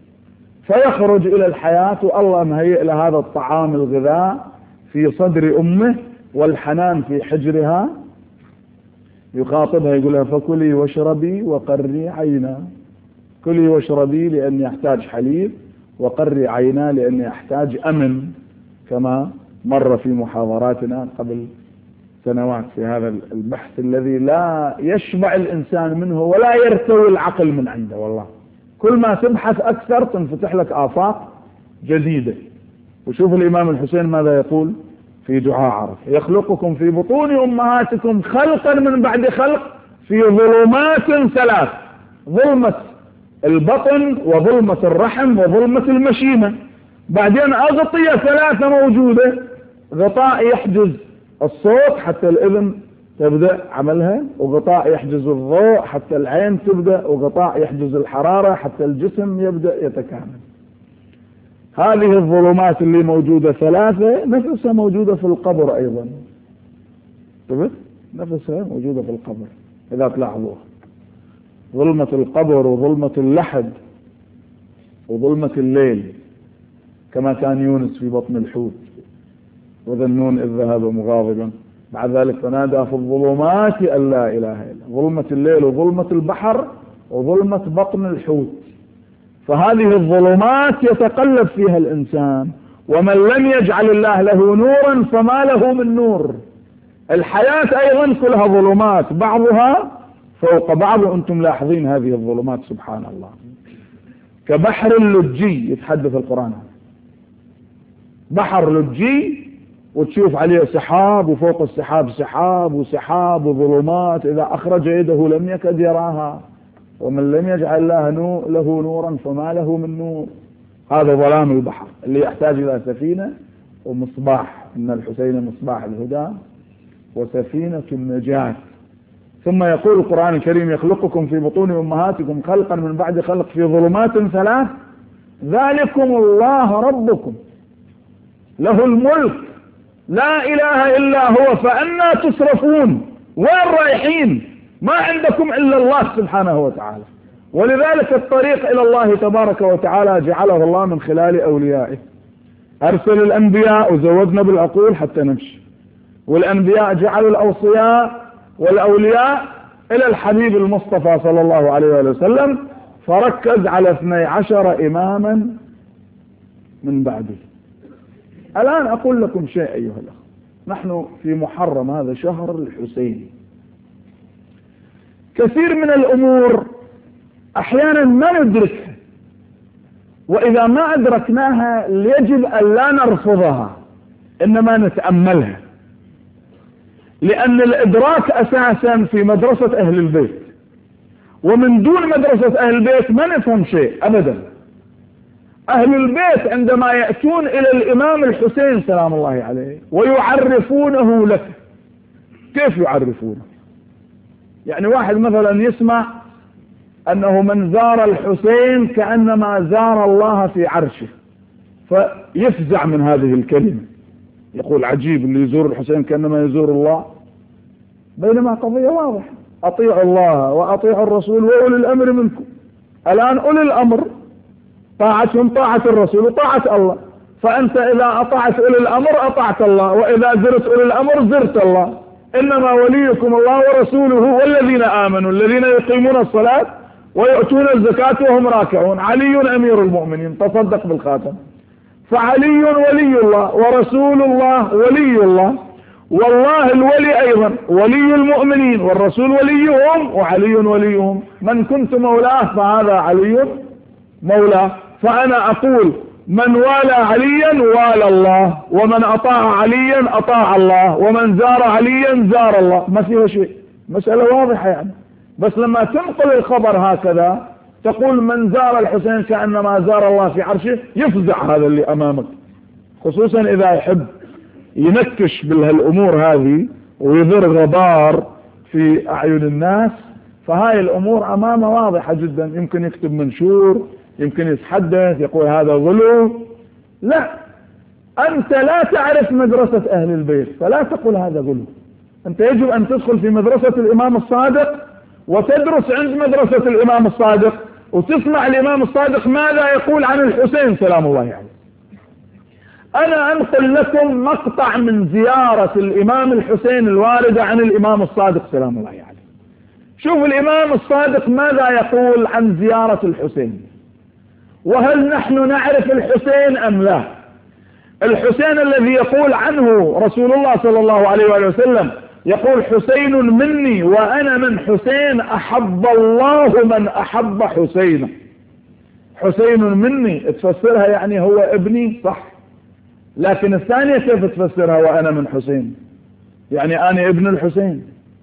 فيخرج إلى الحياة، والله مهيئ لهذا الطعام الغذاء في صدر أمه والحنان في حجرها. يخاطبها يقولها فكلي واشربي وقري عينا. كلي واشربي لأني أحتاج حليب، وقري عينا لأني أحتاج أمن، كما مر في محاضراتنا قبل سنوات في هذا البحث الذي لا يشبع الإنسان منه ولا يرتوي العقل من عنده. والله كل ما تبحث أكثر تنفتح لك آفاق جديدة. وشوف الإمام الحسين ماذا يقول في دعاء عرفة: يخلقكم في بطون أمهاتكم خلقا من بعد خلق في ظلمات ثلاث: ظلمة البطن وظلمة الرحم وظلمة المشيمة. بعدين أغطية ثلاثة موجودة: غطاء يحجز الصوت حتى الإذن تبدأ عملها، وغطاء يحجز الضوء حتى العين تبدأ، وغطاء يحجز الحرارة حتى الجسم يبدأ يتكامل. هذه الظلمات اللي موجودة ثلاثة نفسها موجودة في القبر أيضا، نفسها موجودة في القبر إذا تلاحظوها. ظلمة القبر وظلمة اللحد وظلمة الليل، كما كان يونس في بطن الحوت وذا النون إذ ذهب مغاضبا، بعد ذلك فنادى في الظلمات أن لا إله إلا. ظلمة الليل وظلمة البحر وظلمة بطن الحوت. فهذه الظلمات يتقلب فيها الإنسان، ومن لم يجعل الله له نورا فما له من نور. الحياة أيضا كلها ظلمات بعضها فوق بعض، وأنتم لاحظين هذه الظلمات سبحان الله. كبحر لجي يتحدث القرآن، بحر لجي وتشوف عليه سحاب، وفوق السحاب سحاب وسحاب وظلمات، إذا أخرج يده لم يكد يراها. ومن لم يجعل الله نور له نورا فما له من نور. هذا ظلام البحر اللي يحتاج إلى سفينة ومصباح. إن الحسين مصباح الهدى وسفينة النجاة. ثم يقول القرآن الكريم: يخلقكم في بطون أمهاتكم خلقا من بعد خلق في ظلمات ثلاث ذلكم الله ربكم له الملك لا إله إلا هو فأنا تصرفون. وين رايحين؟ ما عندكم إلا الله سبحانه وتعالى. ولذلك الطريق إلى الله تبارك وتعالى جعله الله من خلال أوليائه. أرسل الأنبياء وزودنا بالعقول حتى نمشي، والأنبياء جعلوا الأوصياء والأولياء إلى الحبيب المصطفى صلى الله عليه وسلم، فركز على اثني عشر إماما من بعده. الآن أقول لكم شيء أيها الأخوة، نحن في محرم، هذا شهر الحسين. كثير من الأمور أحيانا ما ندركها، وإذا ما أدركناها يجب أن لا نرفضها، إنما نتأملها، لأن الإدراك أساسا في مدرسة أهل البيت، ومن دون مدرسة أهل البيت ما نفهم شيء أبدا. أهل البيت عندما يأتون إلى الإمام الحسين سلام الله عليه ويعرفونه لك، كيف يعرفونه؟ يعني واحد مثلا يسمع أنه من زار الحسين كأنما زار الله في عرشه، فيفزع من هذه الكلمة، يقول عجيب اللي يزور الحسين كأنما يزور الله، بينما قضية واضحة، أطيعوا الله وأطيعوا الرسول وأولي الأمر منكم. الآن أولي الأمر طاعتهم طاعة الرسول وطاعة الله، فأنت إذا أطعت أولي الأمر أطعت الله، وإذا زرت أولي الأمر زرت الله. إنما وليكم الله ورسوله والذين آمنوا الذين يقيمون الصلاة ويؤتون الزكاة وهم راكعون. علي أمير المؤمنين، تصدق بالخاتم. فعلي ولي الله ورسول الله ولي الله، والله الولي أيضا ولي المؤمنين، والرسول وليهم وعلي وليهم. من كنت مولاه فهذا علي مولاه. فأنا أقول من والى عليا والى الله، ومن أطاع عليا أطاع الله، ومن زار عليا زار الله. ما فيها شيء، مسألة واضحة يعني. بس لما تنقل الخبر هكذا تقول من زار الحسين كأنما زار الله في عرشه، يفزع هذا اللي أمامك، خصوصا إذا يحب ينكش بهالأمور هذه ويضر غبار في أعين الناس. فهاي الأمور أمامه واضحة جدا، يمكن يكتب منشور، يمكن يتحدث يقول هذا غلو. لا، أنت لا تعرف مدرسة أهل البيت فلا تقول هذا غلو. أنت يجب أن تدخل في مدرسة الإمام الصادق وتدرس عند مدرسة الإمام الصادق وتسمع الإمام الصادق ماذا يقول عن الحسين سلام الله عليه. أنا أنقل لكم مقطع من زيارة الإمام الحسين الواردة عن الإمام الصادق سلام الله عليه. شوف الإمام الصادق ماذا يقول عن زيارة الحسين، وهل نحن نعرف الحسين أم لا؟ الحسين الذي يقول عنه رسول الله صلى الله عليه وآله وسلم، يقول حسين مني وأنا من حسين أحب الله من أحب حسين. حسين مني تفسرها يعني هو ابني، صح، لكن الثانية كيف تفسرها وأنا من حسين؟ يعني أنا ابن الحسين.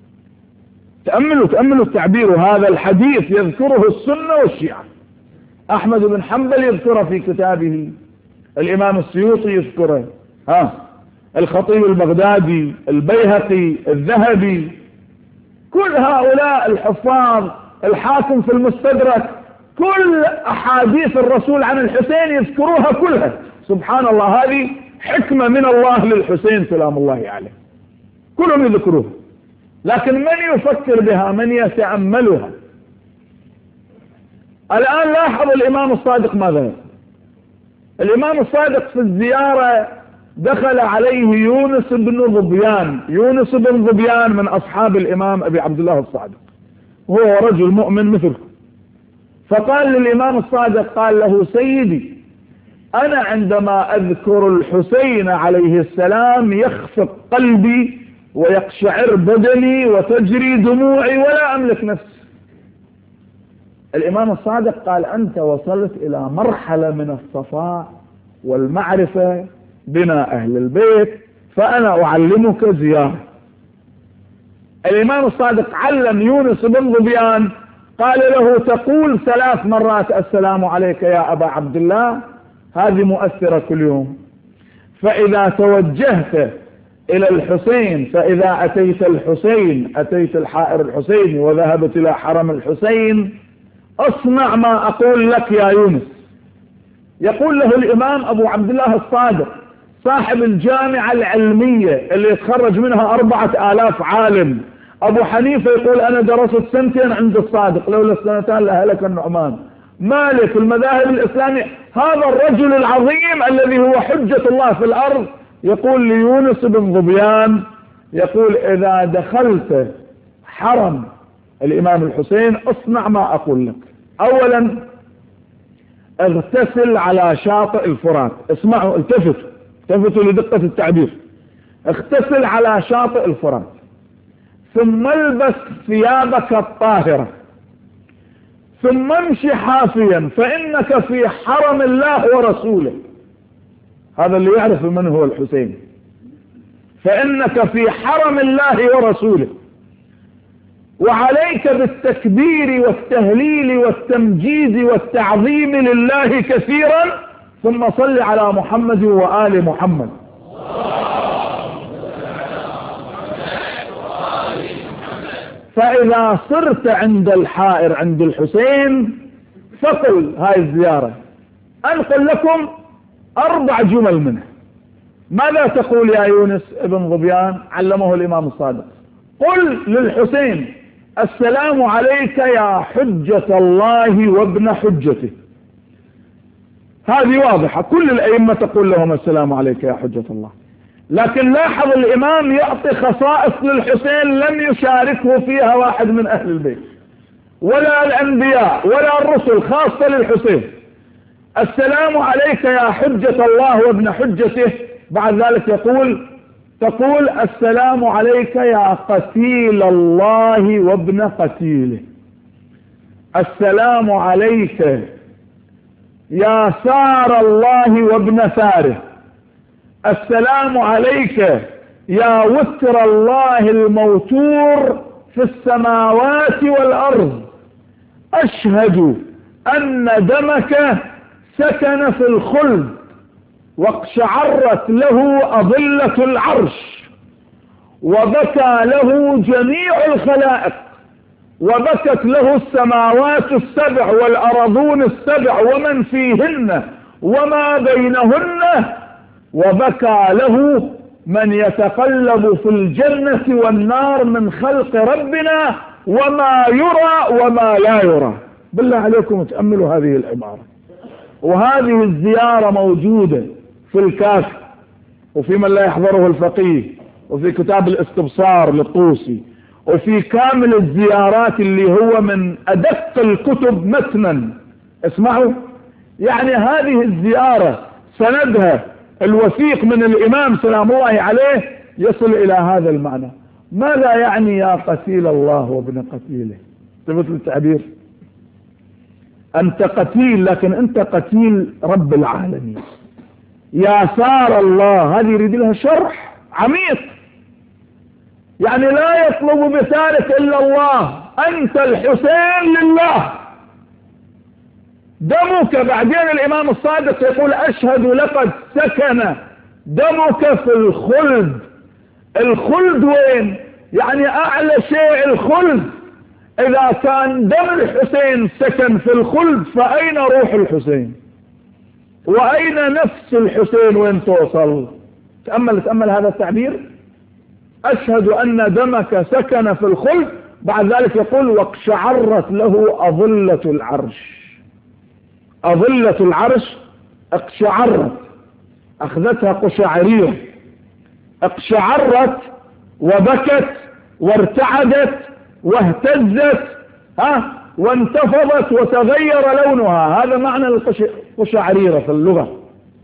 تأملوا تأملوا التعبير. هذا الحديث يذكره السنة والشيعة. أحمد بن حنبل يذكره في كتابه، الإمام السيوطي يذكره، ها الخطيب البغدادي، البيهقي، الذهبي، كل هؤلاء الحفاظ، الحاكم في المستدرك، كل أحاديث الرسول عن الحسين يذكروها كلها. سبحان الله، هذه حكمة من الله للحسين سلام الله عليه، كلهم يذكروها. لكن من يفكر بها؟ من يتأملها؟ الآن لاحظ الإمام الصادق ماذا يقول. الإمام الصادق في الزيارة دخل عليه يونس بن ظبيان. يونس بن ظبيان من أصحاب الإمام أبي عبد الله الصادق، وهو رجل مؤمن مثلكم. فقال للإمام الصادق، قال له سيدي أنا عندما أذكر الحسين عليه السلام يخفق قلبي ويقشعر بدني وتجري دموعي ولا أملك نفسي. الإمام الصادق قال أنت وصلت إلى مرحلة من الصفاء والمعرفة بنا أهل البيت، فأنا أعلمك زيارة. الإمام الصادق علم يونس بن ظبيان، قال له تقول ثلاث مرات السلام عليك يا أبا عبد الله، هذه مؤثرة كل يوم. فإذا توجهت إلى الحسين، فإذا أتيت الحسين أتيت الحائر الحسين وذهبت إلى حرم الحسين، اصنع ما أقول لك يا يونس. يقول له الإمام أبو عبد الله الصادق صاحب الجامعة العلمية اللي يتخرج منها أربعة آلاف عالم. أبو حنيفة يقول أنا درست سنتين عند الصادق، لولا السنتين لهلك النعمان. مالك المذاهب الإسلامية، هذا الرجل العظيم الذي هو حجة الله في الأرض يقول ليونس بن ظبيان، يقول إذا دخلت حرم الإمام الحسين اصنع ما أقول لك. أولا اغتسل على شاطئ الفرات. اسمعوا، التفتوا التفتوا لدقة التعبير. اغتسل على شاطئ الفرات، ثم البس ثيابك الطاهرة، ثم امشي حافيا فإنك في حرم الله ورسوله. هذا اللي يعرف من هو الحسين. فإنك في حرم الله ورسوله، وعليك بالتكبير والتهليل والتمجيد والتعظيم لله كثيرا، ثم صل على محمد وآل محمد. فإذا صرت عند الحائر عند الحسين فقل هاي الزيارة. أنقل لكم أربع جمل منه. ماذا تقول يا يونس ابن ظبيان؟ علمه الإمام الصادق. قل للحسين السلام عليك يا حجة الله وابن حجته. هذه واضحة، كل الأئمة تقول لهم السلام عليك يا حجة الله. لكن لاحظ الإمام يعطي خصائص للحسين لم يشاركه فيها واحد من أهل البيت ولا الأنبياء ولا الرسل، خاصة للحسين. السلام عليك يا حجة الله وابن حجته. بعد ذلك يقول تقول السلام عليك يا قتيل الله وابن قتيله. السلام عليك يا سار الله وابن ساره. السلام عليك يا وتر الله الموتور في السماوات والأرض. أشهد أن دمك سكن في الخلد واقشعرت له أضلة العرش وبكى له جميع الخلائق وبكت له السماوات السبع والأرضون السبع ومن فيهن وما بينهن وبكى له من يتقلب في الجنة والنار من خلق ربنا وما يرى وما لا يرى. بالله عليكم تأملوا هذه العبارة. وهذه الزيارة موجودة في الكافي وفي من لا يحضره الفقيه وفي كتاب الاستبصار للطوسي وفي كامل الزيارات اللي هو من أدق الكتب متنا. اسمعوا، يعني هذه الزيارة سندها الوثيق من الإمام سلام الله عليه يصل إلى هذا المعنى. ماذا يعني يا قتيل الله وابن قتيله؟ ثبت التعبير، أنت قتيل لكن أنت قتيل رب العالمين. يا سار الله، هذه يريد لها شرح عميق، يعني لا يطلب بثارك إلا الله. أنت الحسين لله، دمك. بعدين الإمام الصادق يقول أشهد لقد سكن دمك في الخلد. الخلد وين؟ يعني أعلى شيء الخلد. إذا كان دم الحسين سكن في الخلد فأين روح الحسين وأين نفس الحسين وين توصل؟ تأمل تأمل هذا التعبير. أشهد أن دمك سكن في الخلد. بعد ذلك يقول واقشعرت له أضلة العرش. أضلة العرش اقشعرت، أخذتها قشعرية، اقشعرت وبكت وارتعدت واهتزت ها وانتفضت وتغير لونها. هذا معنى القشعريرة في اللغة.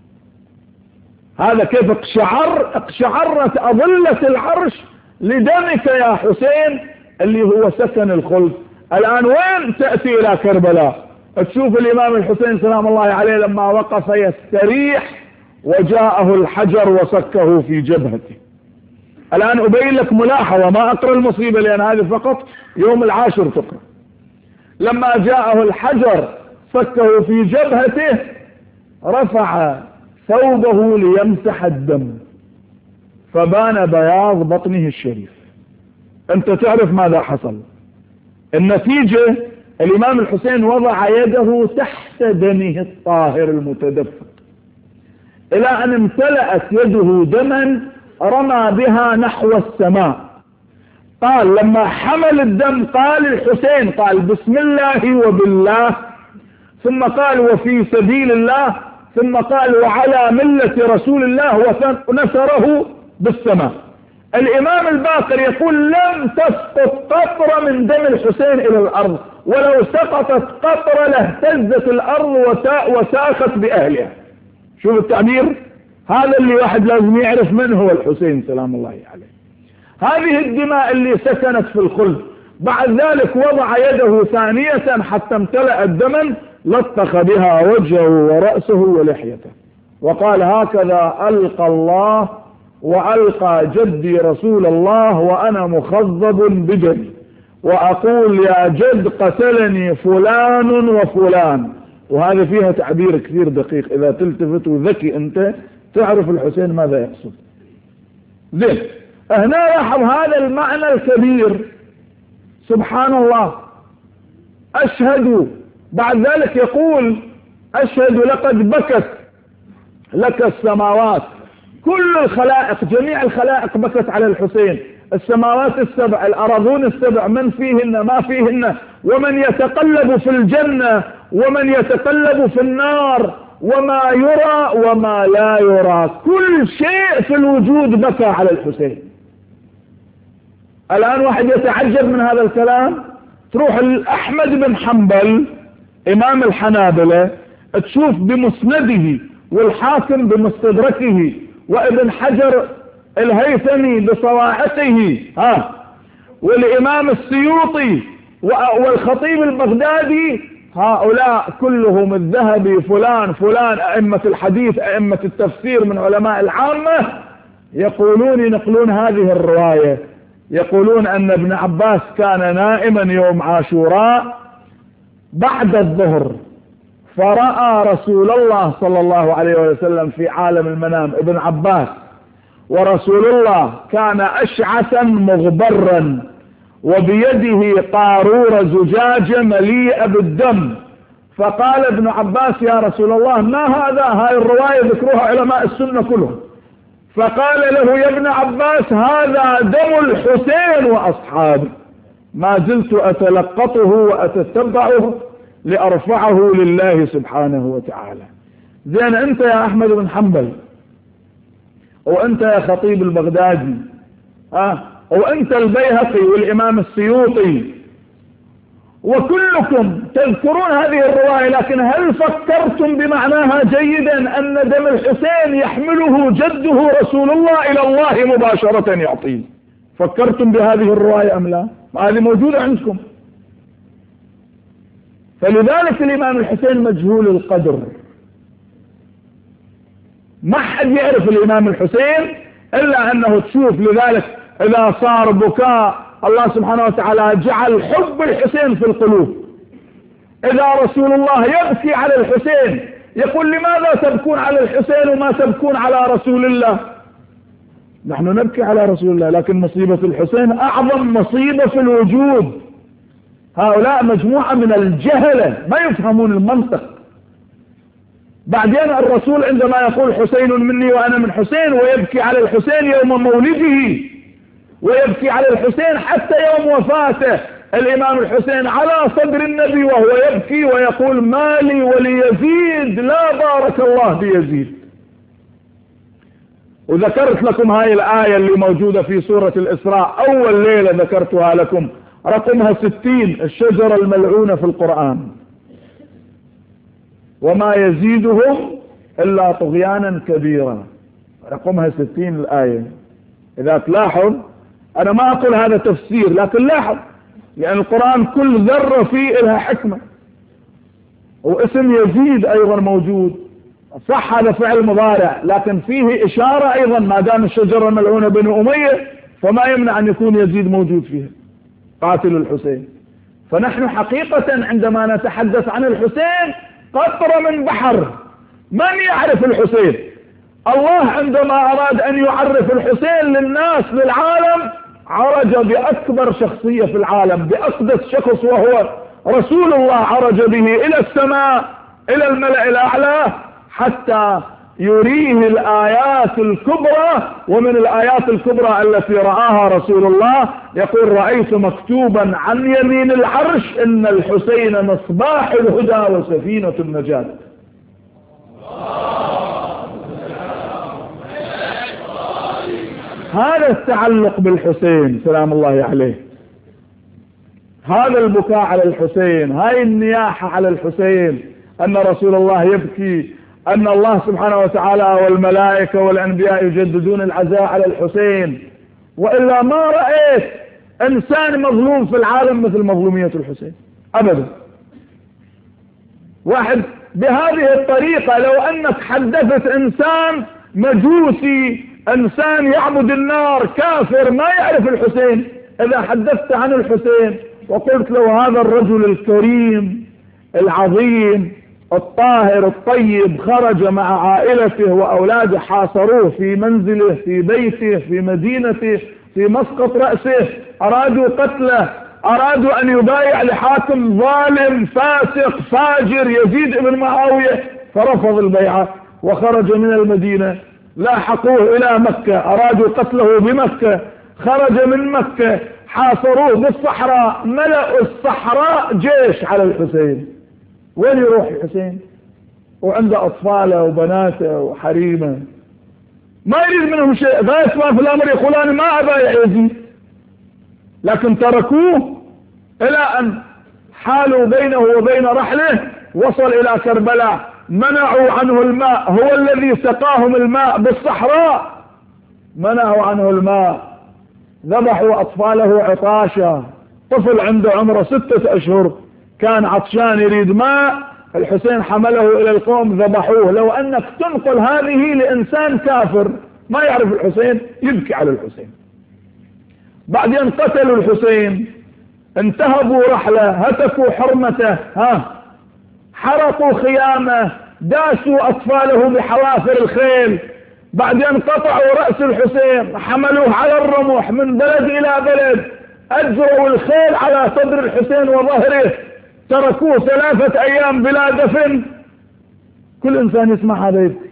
هذا كيف اقشعر اقشعرت أضلة العرش لدمك يا حسين اللي هو سكن الخلد. الآن وين تأتي إلى كربلاء؟ تشوف الإمام الحسين سلام الله عليه لما وقف يستريح وجاءه الحجر وسكه في جبهته. الآن أبين لك ملاحظة، ما أقرأ المصيبة لأن هذه فقط يوم العاشر تقرأ. لما جاءه الحجر سكه في جبهته رفع ثوبه ليمسح الدم فبان بياض بطنه الشريف. أنت تعرف ماذا حصل؟ النتيجة الإمام الحسين وضع يده تحت دمه الطاهر المتدفق إلى أن امتلأت يده دما رمى بها نحو السماء. قال لما حمل الدم قال الحسين قال بسم الله وبالله، ثم قال وفي سبيل الله، ثم قال وعلى ملة رسول الله، ونثره بالسماء. الإمام الباقر يقول لم تسقط قطرة من دم الحسين إلى الأرض، ولو سقطت قطرة لاهتزت الأرض وساخت بأهلها. شوف التعبير، هذا اللي واحد لازم يعرف من هو الحسين سلام الله عليه. هذه الدماء اللي سكنت في الخلد. بعد ذلك وضع يده ثانية حتى امتلأت دما لطخ بها وجهه ورأسه ولحيته وقال هكذا ألقى الله وألقى جدي رسول الله وأنا مخضب بدمي، وأقول يا جد قتلني فلان وفلان. وهذا فيها تعبير كثير دقيق، إذا تلتفت وذكي أنت تعرف الحسين ماذا يقصد. زين، هنا لاحظ هذا المعنى الكبير. سبحان الله. أشهد بعد ذلك يقول أشهد لقد بكت لك السماوات، كل الخلائق جميع الخلائق بكت على الحسين، السماوات السبع الأراضون السبع من فيهن ما فيهن، ومن يتقلب في الجنة ومن يتقلب في النار، وما يرى وما لا يرى، كل شيء في الوجود بكى على الحسين. الآن واحد يتعجب من هذا الكلام، تروح الأحمد بن حنبل إمام الحنابلة تشوف بمسنده، والحاكم بمستدركه، وابن حجر الهيثمي بصواعقه، ها، والإمام السيوطي والخطيب البغدادي، هؤلاء كلهم الذهبي فلان فلان أئمة الحديث أئمة التفسير من علماء العامة، يقولون ينقلون هذه الرواية، يقولون أن ابن عباس كان نائما يوم عاشوراء بعد الظهر، فرأى رسول الله صلى الله عليه وسلم في عالم المنام، ابن عباس، ورسول الله كان أشعثا مغبرا وبيده قارورة زجاجة مليئة بالدم، فقال ابن عباس يا رسول الله ما هذا؟ هاي الرواية ذكروها علماء السنة كلهم. فقال له يا ابن عباس هذا دم الحسين وأصحابه، ما زلت أتلقطه وأتتبعه لأرفعه لله سبحانه وتعالى. زين أنت يا أحمد بن حنبل، وأنت يا خطيب البغدادي، أه وأنت البيهقي والإمام السيوطي، وكلكم تذكرون هذه الرواية، لكن هل فكرتم بمعناها جيدا أن دم الحسين يحمله جده رسول الله إلى الله مباشرة يعطيه؟ فكرتم بهذه الرواية أم لا؟ هذه موجودة عندكم. فلذلك الإمام الحسين مجهول القدر، ما حد يعرف الإمام الحسين إلا أنه تشوف. لذلك إذا صار بكاء الله سبحانه وتعالى جعل حب الحسين في القلوب. إذا رسول الله يبكي على الحسين يقول لماذا تبكون على الحسين وما تبكون على رسول الله؟ نحن نبكي على رسول الله، لكن مصيبة الحسين أعظم مصيبة في الوجود. هؤلاء مجموعة من الجهلة ما يفهمون المنطق. بعدين الرسول عندما يقول حسين مني وأنا من حسين، ويبكي على الحسين يوم مولده، ويبكي على الحسين حتى يوم وفاته. الإمام الحسين على صدر النبي وهو يبكي ويقول ما لي وليزيد لا بارك الله بيزيد. وذكرت لكم هاي الآية اللي موجودة في سورة الإسراء أول ليلة ذكرتها لكم، رقمها ستين، الشجرة الملعونة في القرآن، وما يزيدهم إلا طغيانا كبيرا، رقمها ستين الآية. إذا تلاحظ أنا ما أقول هذا تفسير، لكن لاحظ، لأن القرآن كل ذرة فيه لها حكمة. واسم يزيد أيضا موجود، صح هذا فعل مضارع، لكن فيه إشارة أيضا، ما دام الشجرة ملعونة بن أمية فما يمنع أن يكون يزيد موجود فيها قاتل الحسين. فنحن حقيقة عندما نتحدث عن الحسين قطرة من بحر. من يعرف الحسين؟ الله عندما أراد أن يعرف الحسين للناس للعالم عرج بأكبر شخصية في العالم، بأقدس شخص وهو رسول الله، عرج به إلى السماء إلى الملأ الأعلى حتى يريه الآيات الكبرى. ومن الآيات الكبرى التي رآها رسول الله يقول رأيت مكتوبا عن يمين العرش إن الحسين مصباح الهدى وسفينة النجاة. هذا التعلق بالحسين سلام الله عليه، هذا البكاء على الحسين، هاي النياحة على الحسين، أن رسول الله يبكي، أن الله سبحانه وتعالى والملائكة والأنبياء يجددون العزاء على الحسين. وإلا ما رأيت إنسان مظلوم في العالم مثل مظلومية الحسين أبدا. واحد بهذه الطريقة لو أنك حدثت إنسان مجوسي، إنسان يعبد النار، كافر ما يعرف الحسين، إذا حدثت عن الحسين وقلت له هذا الرجل الكريم العظيم الطاهر الطيب خرج مع عائلته وأولاده، حاصروه في منزله في بيته في مدينته في مسقط رأسه، أرادوا قتله، أرادوا أن يبايع لحاكم ظالم فاسق فاجر يزيد بن معاوية، فرفض البيعة وخرج من المدينة. لاحقوه إلى مكة، أرادوا قتله بمكة، خرج من مكة، حاصروه بالصحراء، ملأوا الصحراء جيش على الحسين. وين يروح الحسين وعنده أطفاله وبناته وحريمه، ما يريد منهم شيء، غاية ما في الأمر يقول أنا ما أبايع يزيد، لكن تركوه إلى أن حالوا بينه وبين رحله، وصل إلى كربلاء، منعوا عنه الماء، هو الذي سقاهم الماء بالصحراء، منعوا عنه الماء، ذبحوا أطفاله عطاشا. طفل عنده عمره ستة أشهر كان عطشان يريد ماء، الحسين حمله إلى القوم ذبحوه. لو أنك تنقل هذه لإنسان كافر ما يعرف الحسين يبكي على الحسين. بعدين قتلوا الحسين، انتهبوا رحلة، هتكوا حرمته، ها حرقوا خيامه، داسوا أطفاله بحوافر الخيل، بعدين قطعوا رأس الحسين، حملوه على الرمح من بلد إلى بلد، أجروا الخيل على صدر الحسين وظهره، تركوه ثلاثة أيام بلا دفن. كل إنسان يسمع هذا يبكي،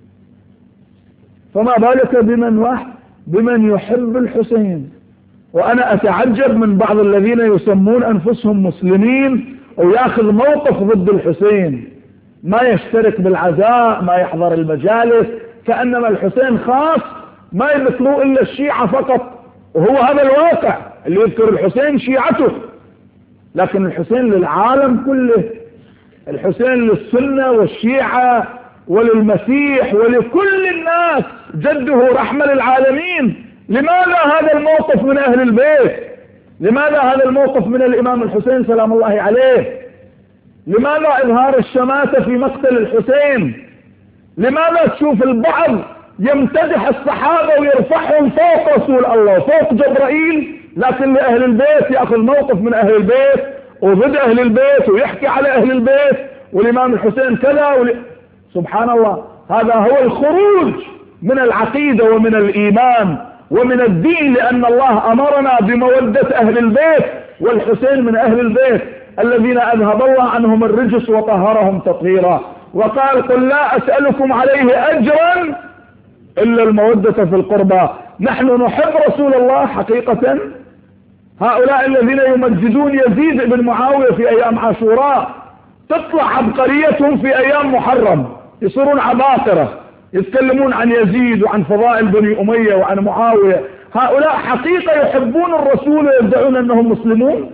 فما بالك بمن واحد بمن يحب الحسين. وأنا أتعجب من بعض الذين يسمون أنفسهم مسلمين ويأخذ موقف ضد الحسين، ما يشترك بالعزاء، ما يحضر المجالس، كأنما الحسين خاص ما يذكروا إلا الشيعة فقط، وهو هذا الواقع اللي يذكر الحسين شيعته، لكن الحسين للعالم كله، الحسين للسنة والشيعة وللمسيح ولكل الناس، جده رحمة للعالمين. لماذا هذا الموقف من أهل البيت؟ لماذا هذا الموقف من الإمام الحسين سلام الله عليه؟ لماذا إظهار الشماتة في مقتل الحسين؟ لماذا تشوف البعض يمتدح الصحابة ويرفعهم فوق رسول الله فوق جبرائيل، لكن لأهل البيت يأخذ موقف من أهل البيت وضد أهل البيت ويحكي على أهل البيت والإمام الحسين كذا ول... سبحان الله، هذا هو الخروج من العقيدة ومن الإيمان ومن الدين، لأن الله أمرنا بمودة أهل البيت، والحسين من أهل البيت الذين أذهب الله عنهم الرجس وطهرهم تطهيرا، وقال قل لا أسألكم عليه أجرا إلا المودة في القربى. نحن نحب رسول الله حقيقة. هؤلاء الذين يمجدون يزيد بن معاوية في أيام عاشوراء تطلع عبقريتهم في أيام محرم، يصيرون عباقرة، يتكلمون عن يزيد وعن فضائل بني أمية وعن معاوية. هؤلاء حقيقة يحبون الرسول ويدعون أنهم مسلمون.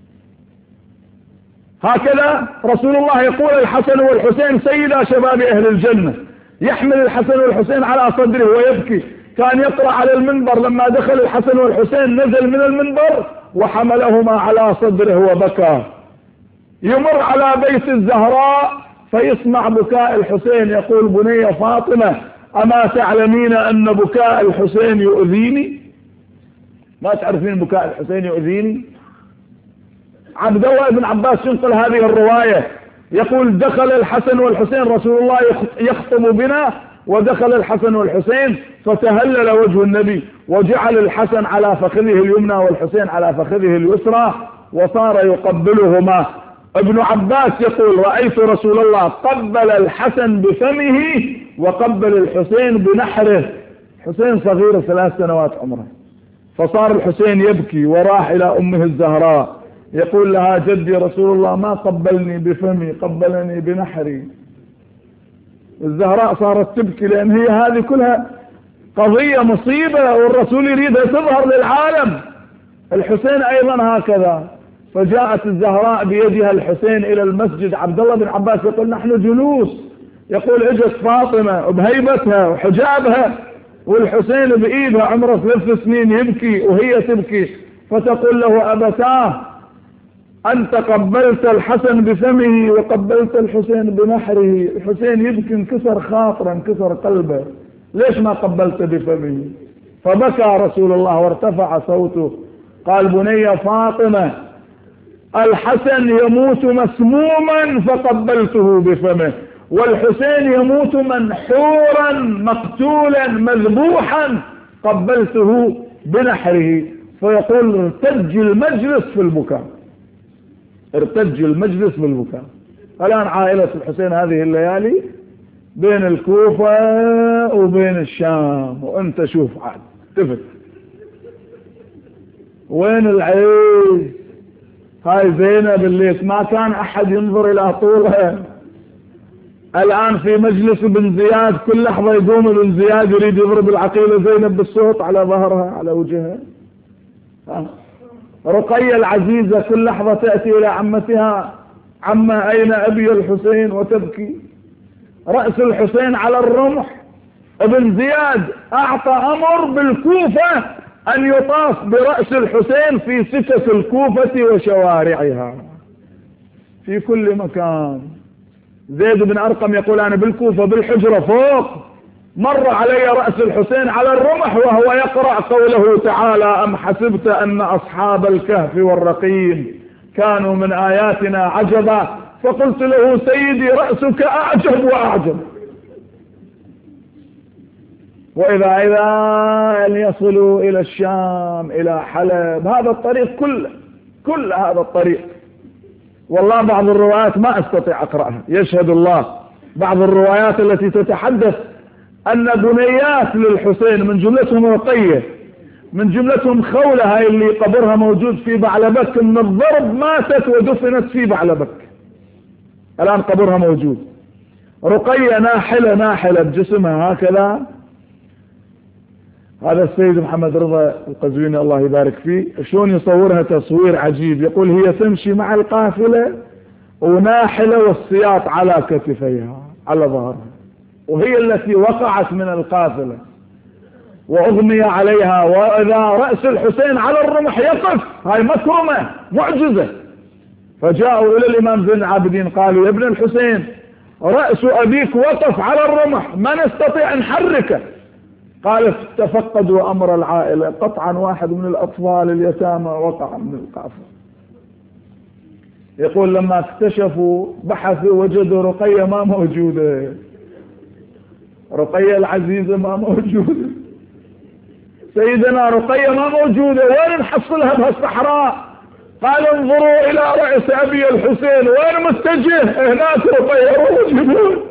هكذا رسول الله يقول الحسن والحسين سيدا شباب أهل الجنة، يحمل الحسن والحسين على صدره ويبكي. كان يقرأ على المنبر لما دخل الحسن والحسين نزل من المنبر وحملهما على صدره وبكى. يمر على بيت الزهراء فيسمع بكاء الحسين، يقول بني فاطمة أما تعلمين أن بكاء الحسين يؤذيني؟ ما تعرفين بكاء الحسين يؤذيني؟ عبد الله بن عباس ينقل هذه الرواية، يقول دخل الحسن والحسين، رسول الله يخطب بنا ودخل الحسن والحسين فتهلل وجه النبي وجعل الحسن على فخذه اليمنى والحسين على فخذه اليسرى وصار يقبلهما. ابن عباس يقول رأيت رسول الله قبل الحسن بفمه وقبل الحسين بنحره. حسين صغير ثلاث سنوات عمره، فصار الحسين يبكي وراح إلى أمه الزهراء يقول لها جدي رسول الله ما قبلني بفمي قبلني بنحري. الزهراء صارت تبكي لأن هي هذه كلها قضية مصيبة والرسول يريدها تظهر للعالم. الحسين أيضا هكذا، فجاءت الزهراء بيدها الحسين إلى المسجد. عبد الله بن عباس يقول نحن جلوس، يقول اجت فاطمة بهيبتها وحجابها والحسين بإيدها عمره ثلاث سنين يبكي وهي تبكي، فتقول له أبتاه أنت قبلت الحسن بفمه وقبلت الحسين بنحره. الحسين يبكي انكسر خاطره انكسر قلبه، ليش ما قبلت بفمه؟ فبكى رسول الله وارتفع صوته قال بني فاطمة الحسن يموت مسموما فقبلته بفمه، والحسين يموت منحورا مقتولا مذبوحا قبلته بنحره. فيقول ارتج المجلس في البكاء، ارتج المجلس بالبكاء. الآن عائلة الحسين هذه الليالي بين الكوفة وبين الشام، وانت شوف عاد تفت وين العيش. هاي زينب اللي ما كان احد ينظر الى طولها، الان في مجلس ابن زياد كل لحظة يقوم ابن زياد يريد يضرب العقيلة زينب بالصوت على ظهرها على وجهها. رقية العزيزة كل لحظة تأتي الى عمتها، عما اين ابي الحسين، وتبكي. رأس الحسين على الرمح، ابن زياد اعطى امر بالكوفة ان يطاف برأس الحسين في سكك الكوفة وشوارعها في كل مكان. زيد بن ارقم يقول انا بالكوفة بالحجرة فوق مر علي رأس الحسين على الرمح وهو يقرأ قوله تعالى ام حسبت ان اصحاب الكهف والرقيم كانوا من آياتنا عجبا، فقلت له سيدي رأسك أعجب وأعجب. وإذا إذا أن يصلوا إلى الشام إلى حلب، هذا الطريق كله كل هذا الطريق. والله بعض الروايات ما أستطيع أقرأها، يشهد الله، بعض الروايات التي تتحدث أن بنيات للحسين من جملتهم رقية، من جملتهم خولة هاي اللي قبرها موجود في بعلبك، من الضرب ماتت ودفنت في بعلبك، الآن قبرها موجود. رقية ناحلة ناحلة بجسمها هكذا. هذا السيد محمد رضا القزويني الله يبارك فيه شلون يصورها تصوير عجيب، يقول هي تمشي مع القافلة وناحلة والسياط على كتفيها على ظهرها، وهي التي وقعت من القافلة وأغمي عليها. وإذا رأس الحسين على الرمح يقف، هاي مكرمة معجزة. فجاءوا إلى الإمام زين العابدين قالوا يا ابن الحسين رأس أبيك وقف على الرمح ما نستطيع نحركه. قال تفقدوا أمر العائلة، قطعا واحد من الأطفال اليتامى وقع من القافلة. يقول لما اكتشفوا بحثوا وجدوا رقية ما موجودة، رقية العزيزة ما موجودة، سيدنا رقية ما موجودة، وين نحصلها بهالصحراء؟ قال انظروا إلى رأس أبي الحسين وين متجه؟ هناك رقية موجودة.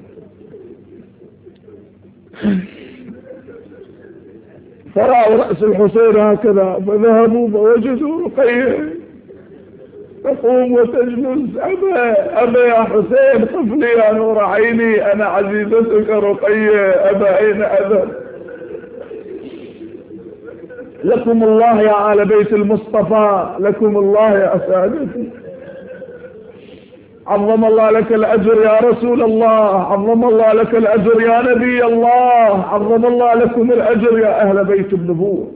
فرأوا رأس الحسين هكذا فذهبوا فوجدوا رقية تقوم وتجلس. أبا أبا يا حسين قف لي يا نور عيني، أنا عزيزتك رقية، أبا أين أذهب؟ لكم الله يا آل بيت المصطفى، لكم الله يا سادتي، عظم الله لك الأجر يا رسول الله، عظم الله لك الأجر يا نبي الله، عظم الله لكم الأجر يا أهل بيت النبوة.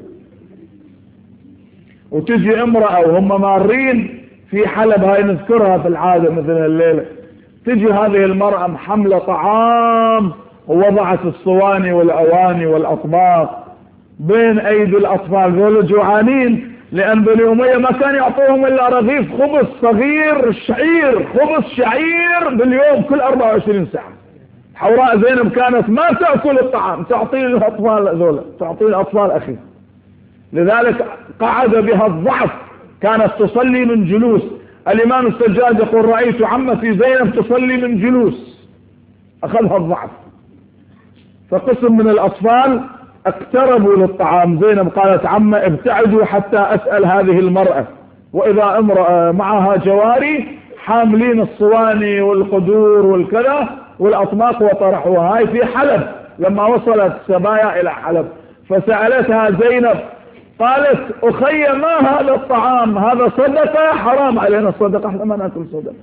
وتجي امرأة وهم مارين في حلب، هاي نذكرها في العادة مثل الليلة، تجي هذه المرأة محملة طعام ووضعت الصواني والأواني والأطباق بين أيدي الأطفال، ذول جوعانين، لأن بني أمية ما كان يعطوهم إلا رغيف خبز صغير شعير، خبز شعير باليوم كل أربعة وعشرين ساعة. حوراء زينب كانت ما تأكل الطعام، تعطي الأطفال ذولا، تعطي الأطفال أخي، لذلك قعد بها الضعف، كانت تصلي من جلوس. الإمام السجاد يقول رأيت عمتي زينب تصلي من جلوس، أخذها الضعف. فقسم من الأطفال اقتربوا للطعام، زينب قالت عم ابتعدوا حتى أسأل هذه المرأة. وإذا امرأة معها جواري حاملين الصواني والقدور والكذا والأطباق وطرحوها. هاي في حلب لما وصلت سبايا إلى حلب، فسألتها زينب قالت أخي ما هذا الطعام؟ هذا صدقة؟ حرام علينا الصدقة، احنا ما ناكل صدقة.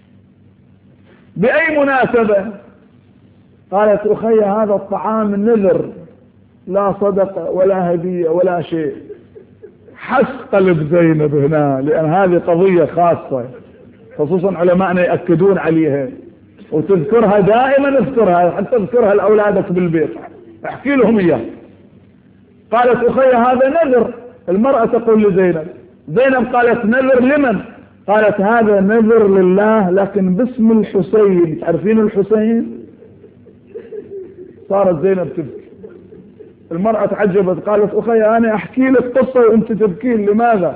بأي مناسبة؟ قالت أخي هذا الطعام نذر، لا صدقة ولا هدية ولا شيء. حس قلب زينب هنا، لأن هذه قضية خاصة، خصوصا علماءنا يأكدون عليها وتذكرها دائما، اذكرها حتى تذكرها لأولادك بالبيت، احكي لهم إياه. قالت أخي هذا نذر. المرأة تقول لزينب، زينب قالت نذر لمن؟ قالت هذا نذر لله لكن باسم الحسين، تعرفين الحسين؟ صارت زينب تبكي. المرأة تعجبت، قالت أخي أنا أحكي لك قصة وأنت تبكين، لماذا؟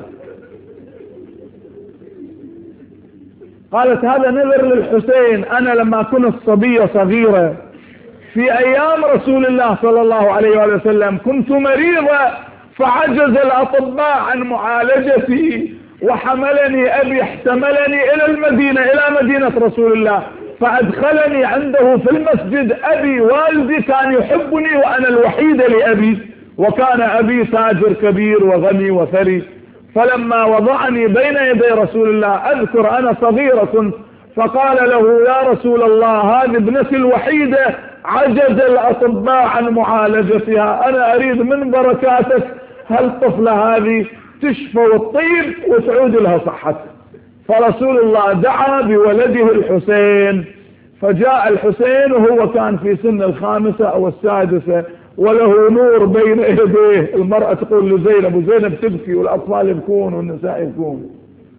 قالت هذا نذر للحسين، أنا لما كنت صبية صغيرة في أيام رسول الله صلى الله عليه وآله وسلم كنت مريضة، فعجز الأطباء عن معالجتي، وحملني أبي احتملني إلى المدينة، إلى مدينة رسول الله، فأدخلني عنده في المسجد. أبي والدي كان يحبني وأنا الوحيدة لأبي، وكان أبي تاجر كبير وغني وثري. فلما وضعني بين يدي رسول الله، أذكر أنا صغيرة كنت، فقال له يا رسول الله هذه ابنتي الوحيدة عجز الأطباء عن معالجتها، أنا أريد من بركاتك هالطفلة هذه تشفى وتطيب وتعود لها صحتها. فرسول الله دعا بولده الحسين، فجاء الحسين وهو كان في سن الخامسة أو السادسة وله نور بين يديه. المرأة تقول لزينب، وزينب تبكي والأطفال يبكون والنساء يبكون.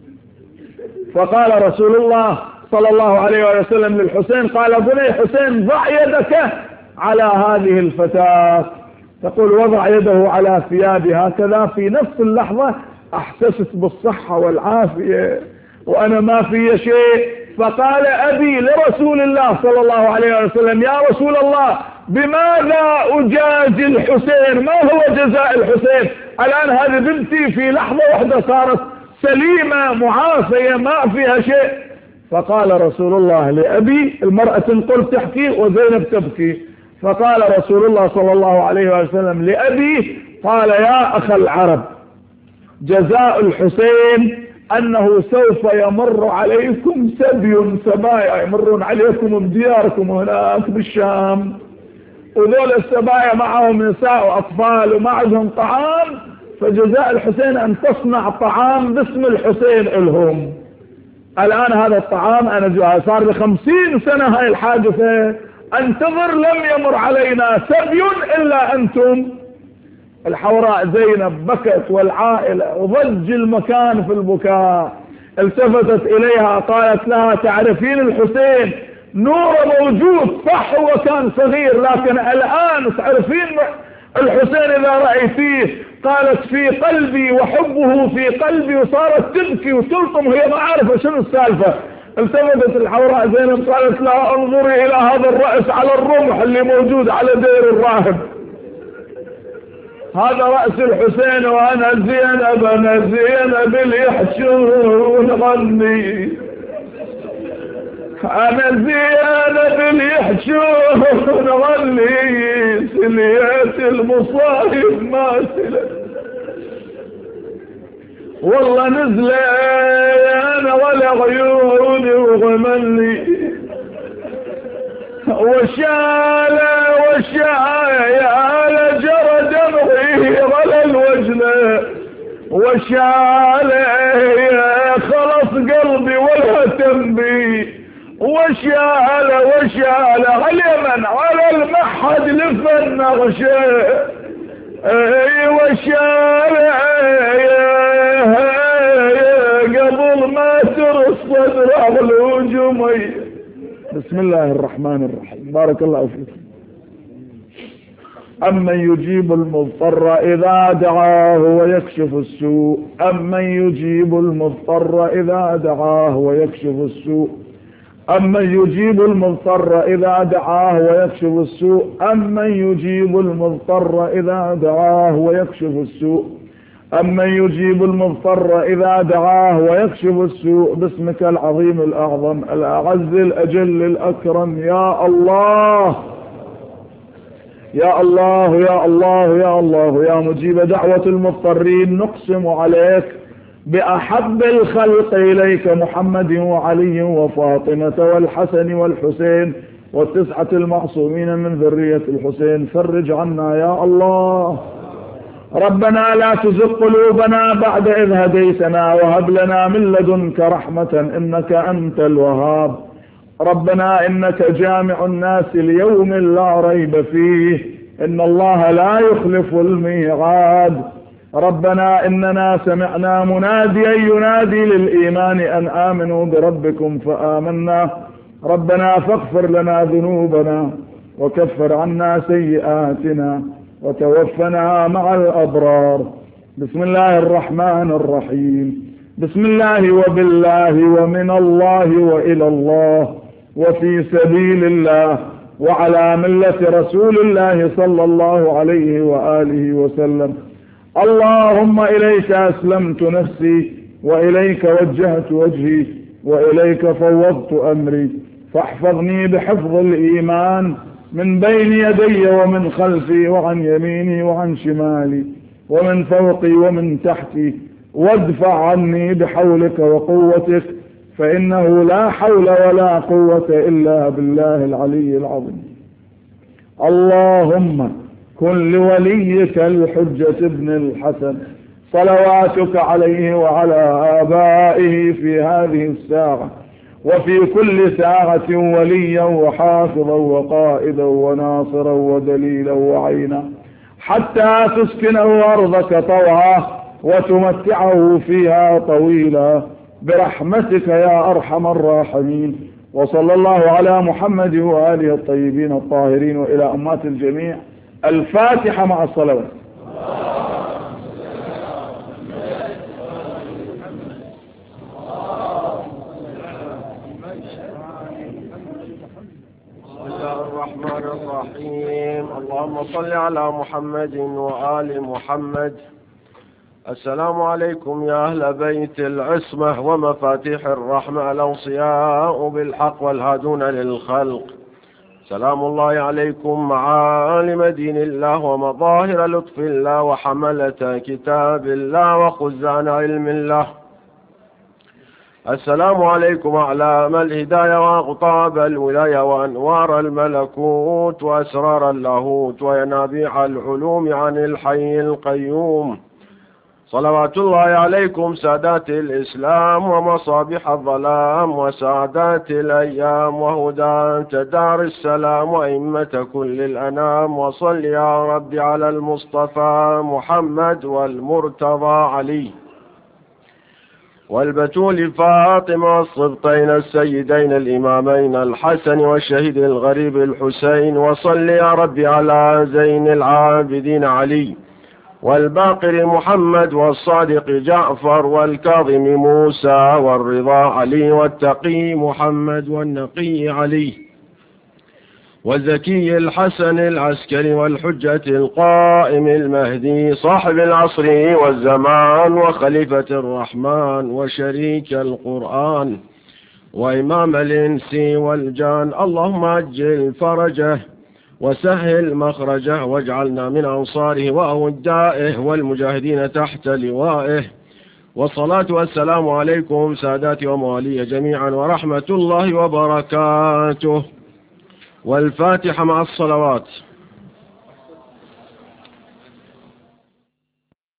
فقال رسول الله صلى الله عليه وسلم للحسين، قال بني حسين ضع يدك على هذه الفتاة. تقول وضع يده على ثيابي هكذا، في نفس اللحظة احسست بالصحة والعافية وانا ما في شيء. فقال ابي لرسول الله صلى الله عليه وسلم يا رسول الله بماذا اجازي الحسين؟ ما هو جزاء الحسين؟ الان هذه بنتي في لحظة واحدة صارت سليمة معافية ما فيها شيء. فقال رسول الله لأبي، المرأة تنقل تحكي وزينب تبكي، فقال رسول الله صلى الله عليه وسلم لأبي، قال يا أخ العرب جزاء الحسين أنه سوف يمر عليكم سبي سبايا، يمرون عليكم بدياركم هناك بالشام، وذول السبايا معهم نساء وأطفال ومعهم طعام، فجزاء الحسين أن تصنع طعام باسم الحسين إلهم. الآن هذا الطعام أنا صار بخمسين سنة هاي الحادثة انتظر، لم يمر علينا سبي إلا أنتم. الحوراء زينب بكت والعائلة وضج المكان في البكاء. التفتت إليها قالت لها تعرفين الحسين نور موجود صح، هو كان صغير لكن الآن تعرفين الحسين إذا رأيتيه؟ قالت في قلبي وحبه في قلبي، وصارت تبكي وتلطم وهي ما عارفة شنو السالفة. التفتت الحوراء زينب قالت لها انظري إلى هذا الرأس على الرمح اللي موجود على دير الراهب، هذا رأس الحسين، وأنا زينب أنا زينب اللي يحشون غني، أنا زينب اللي يحشون غني، سليت المصايب ما سلت والله نزل أنا ولا عيوني وغملي، وشال وشال جرى دمعي على الوجنة، وشال خلص قلبي ولا تنبي، وشال وشال على اليمن على المحد لفن غشاء، وشال قبل ما ترصد رغل جمي. بسم الله الرحمن الرحيم. بارك الله فيكم. أمن يجيب المضطر إذا دعاه ويكشف السوء، أمن يجيب المضطر إذا دعاه ويكشف السوء، أمن يجيب المضطر إذا دعاه ويكشف السوء، أمن يجيب المضطر إذا دعاه ويكشف السوء، أمن يجيب المضطر إذا دعاه ويكشف السوء، باسمك العظيم الأعظم الأعز الأجل الأكرم يا الله يا الله يا الله يا الله يا مجيب دعوة المضطرين. نقسم عليك بأحب الخلق إليك محمد وعلي وفاطمة والحسن والحسين والتسعة المعصومين من ذرية الحسين، فرج عنا يا الله. ربنا لا تزغ قلوبنا بعد إذ هديتنا وهب لنا من لدنك رحمة إنك أنت الوهاب. ربنا إنك جامع الناس ليوم لا ريب فيه، إن الله لا يخلف الميعاد. ربنا إننا سمعنا مناديا ينادي للإيمان أن آمنوا بربكم فآمنا، ربنا فاغفر لنا ذنوبنا وكفر عنا سيئاتنا وتوفنا مع الأبرار. بسم الله الرحمن الرحيم. بسم الله وبالله ومن الله وإلى الله وفي سبيل الله وعلى ملة رسول الله صلى الله عليه وآله وسلم. اللهم إليك أسلمت نفسي وإليك وجهت وجهي وإليك فوضت أمري، فاحفظني بحفظ الإيمان من بين يدي ومن خلفي وعن يميني وعن شمالي ومن فوقي ومن تحتي، وادفع عني بحولك وقوتك، فإنه لا حول ولا قوة إلا بالله العلي العظيم. اللهم كن لوليك الحجة ابن الحسن صلواتك عليه وعلى آبائه في هذه الساعة وفي كل ساعة وليا وحافظا وقائدا وناصرا ودليلا وعينا، حتى تسكنه أرضك طوعا وتمتعه فيها طويلا برحمتك يا أرحم الراحمين. وصلى الله على محمد وآله الطيبين الطاهرين وإلى أمات الجميع. الفاتحة مع الصلوات. بسم الله الرحمن الرحيم. اللهم صل على محمد وآل محمد. السلام عليكم يا أهل بيت العصمة ومفاتيح الرحمة الأوصياء بالحق والهادون للخلق. سلام الله عليكم معالم دين الله ومظاهر لطف الله وحملة كتاب الله وخزان علم الله. السلام عليكم أعلام الهداية وأغطاب الولاية وأنوار الملكوت وأسرار اللاهوت وينابيع العلوم عن الحي القيوم. صلوات الله عليكم سادات الإسلام ومصابيح الظلام وسادات الأيام وهداة دار السلام وإمة كل الأنام. وصل يا رب على المصطفى محمد والمرتضى علي والبتول فاطمة والصبطين السيدين الإمامين الحسن والشهيد الغريب الحسين. وصل يا رب على زين العابدين علي والباقر محمد والصادق جعفر والكاظم موسى والرضا علي والتقي محمد والنقي علي والزكي الحسن العسكري والحجة القائم المهدي صاحب العصر والزمان وخليفة الرحمن وشريك القرآن وإمام الإنس والجان. اللهم أجل فرجه وسهل مخرجه واجعلنا من أنصاره وأودائه والمجاهدين تحت لوائه. والصلاة والسلام عليكم ساداتي وموالي جميعا ورحمة الله وبركاته. والفاتحة مع الصلوات.